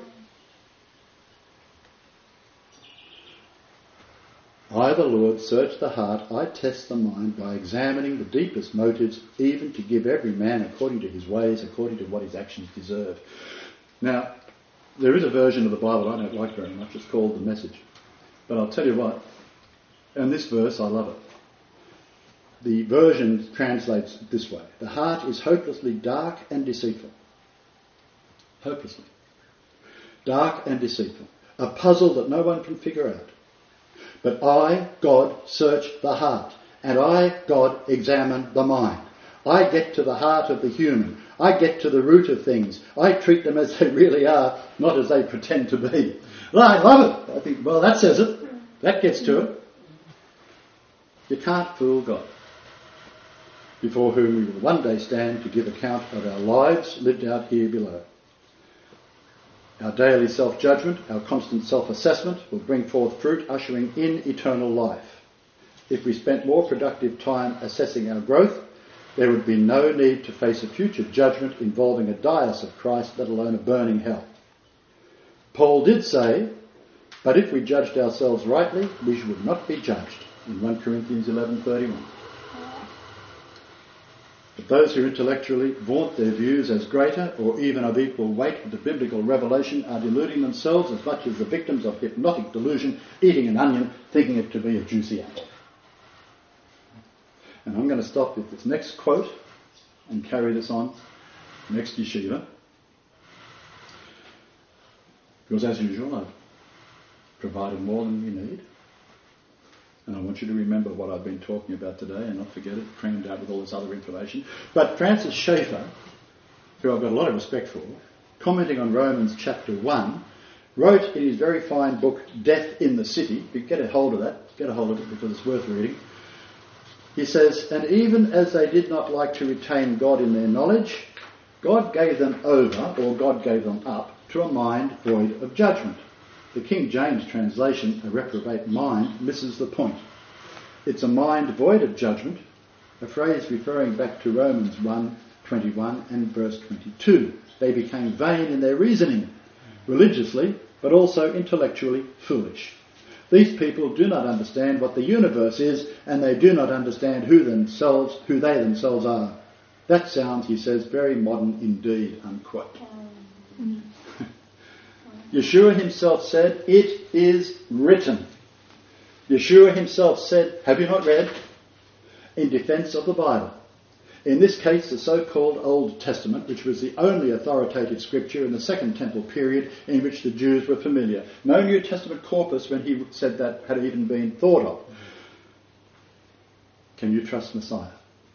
I, the Lord, search the heart, I test the mind by examining the deepest motives, even to give every man according to his ways, according to what his actions deserve. Now, there is a version of the Bible I don't like very much, it's called The Message. But I'll tell you what, and this verse, I love it. The version translates it this way: the heart is hopelessly dark and deceitful. Hopelessly. Dark and deceitful. A puzzle that no one can figure out. But I, God, search the heart, and I, God, examine the mind. I get to the heart of the human. I get to the root of things. I treat them as they really are, not as they pretend to be. Well, I love it. I think, well, that says it. That gets to it. You can't fool God, before whom we will one day stand to give account of our lives lived out here below. Our daily self-judgment, our constant self-assessment will bring forth fruit ushering in eternal life. If we spent more productive time assessing our growth, there would be no need to face a future judgment involving a dais of Christ, let alone a burning hell. Paul did say, but if we judged ourselves rightly, we would not be judged, in First Corinthians eleven thirty-one. But those who intellectually vaunt their views as greater or even of equal weight with the biblical revelation are deluding themselves as much as the victims of hypnotic delusion eating an onion thinking it to be a juicy apple. And I'm going to stop with this next quote and carry this on next yeshiva. Because as usual I've provided more than we need. And I want you to remember what I've been talking about today and not forget it, crammed out with all this other information. But Francis Schaeffer, who I've got a lot of respect for, commenting on Romans chapter one, wrote in his very fine book, Death in the City, get a hold of that, get a hold of it because it's worth reading. He says, and even as they did not like to retain God in their knowledge, God gave them over, or God gave them up, to a mind void of judgment. The King James translation, a reprobate mind, misses the point. It's a mind void of judgment, a phrase referring back to Romans one twenty-one and verse twenty-two. They became vain in their reasoning, religiously, but also intellectually foolish. These people do not understand what the universe is, and they do not understand who themselves, who they themselves are. That sounds, he says, very modern indeed, unquote. Mm. Yeshua himself said, it is written. Yeshua himself said, have you not read? In defense of the Bible. In this case, the so-called Old Testament, which was the only authoritative scripture in the Second Temple period in which the Jews were familiar. No New Testament corpus when he said that had even been thought of. Can you trust Messiah?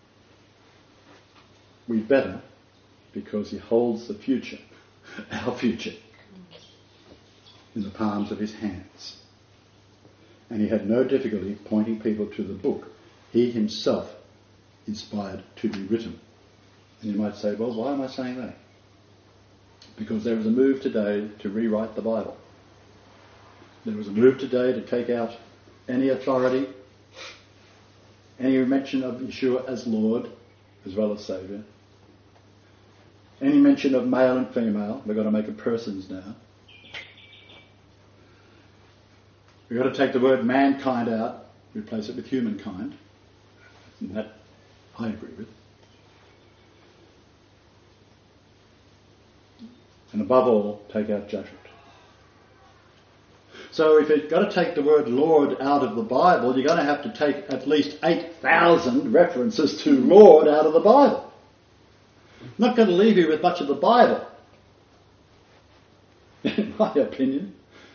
We better, because he holds the future, our future, in the palms of his hands. And he had no difficulty pointing people to the book he himself inspired to be written. And you might say, well, why am I saying that? Because there was a move today to rewrite the Bible. There was a move today to take out any authority, any mention of Yeshua as Lord, as well as Saviour. Any mention of male and female, they've got to make it persons now. We've got to take the word mankind out, replace it with humankind. And that I agree with. And above all, take out judgment. So if you've got to take the word Lord out of the Bible, you're going to have to take at least eight thousand references to Lord out of the Bible. I'm not going to leave you with much of the Bible, in my opinion.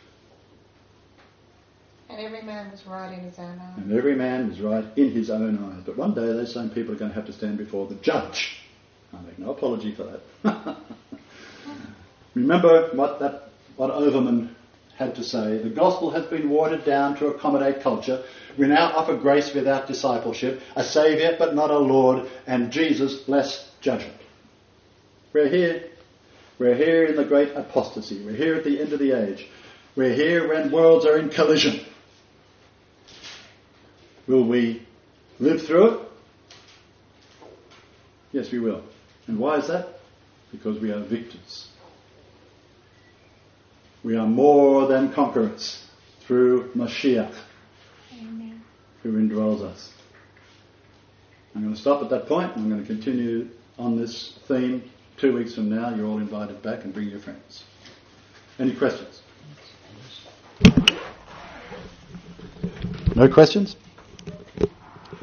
And every man was right in his own eyes. And every man was right in his own eyes. But one day those same people are going to have to stand before the judge. I make no apology for that. Remember what that what Overman had to say. The gospel has been watered down to accommodate culture. We now offer grace without discipleship, a saviour but not a Lord, and Jesus less judgment. We're here We're here in the great apostasy. We're here at the end of the age. We're here when worlds are in collision. Will we live through it? Yes, we will. And why is that? Because we are victors. We are more than conquerors through Mashiach, Amen. Who indwells us. I'm going to stop at that point. I'm going to continue on this theme two weeks from now. You're all invited back, and bring your friends. Any questions? No questions?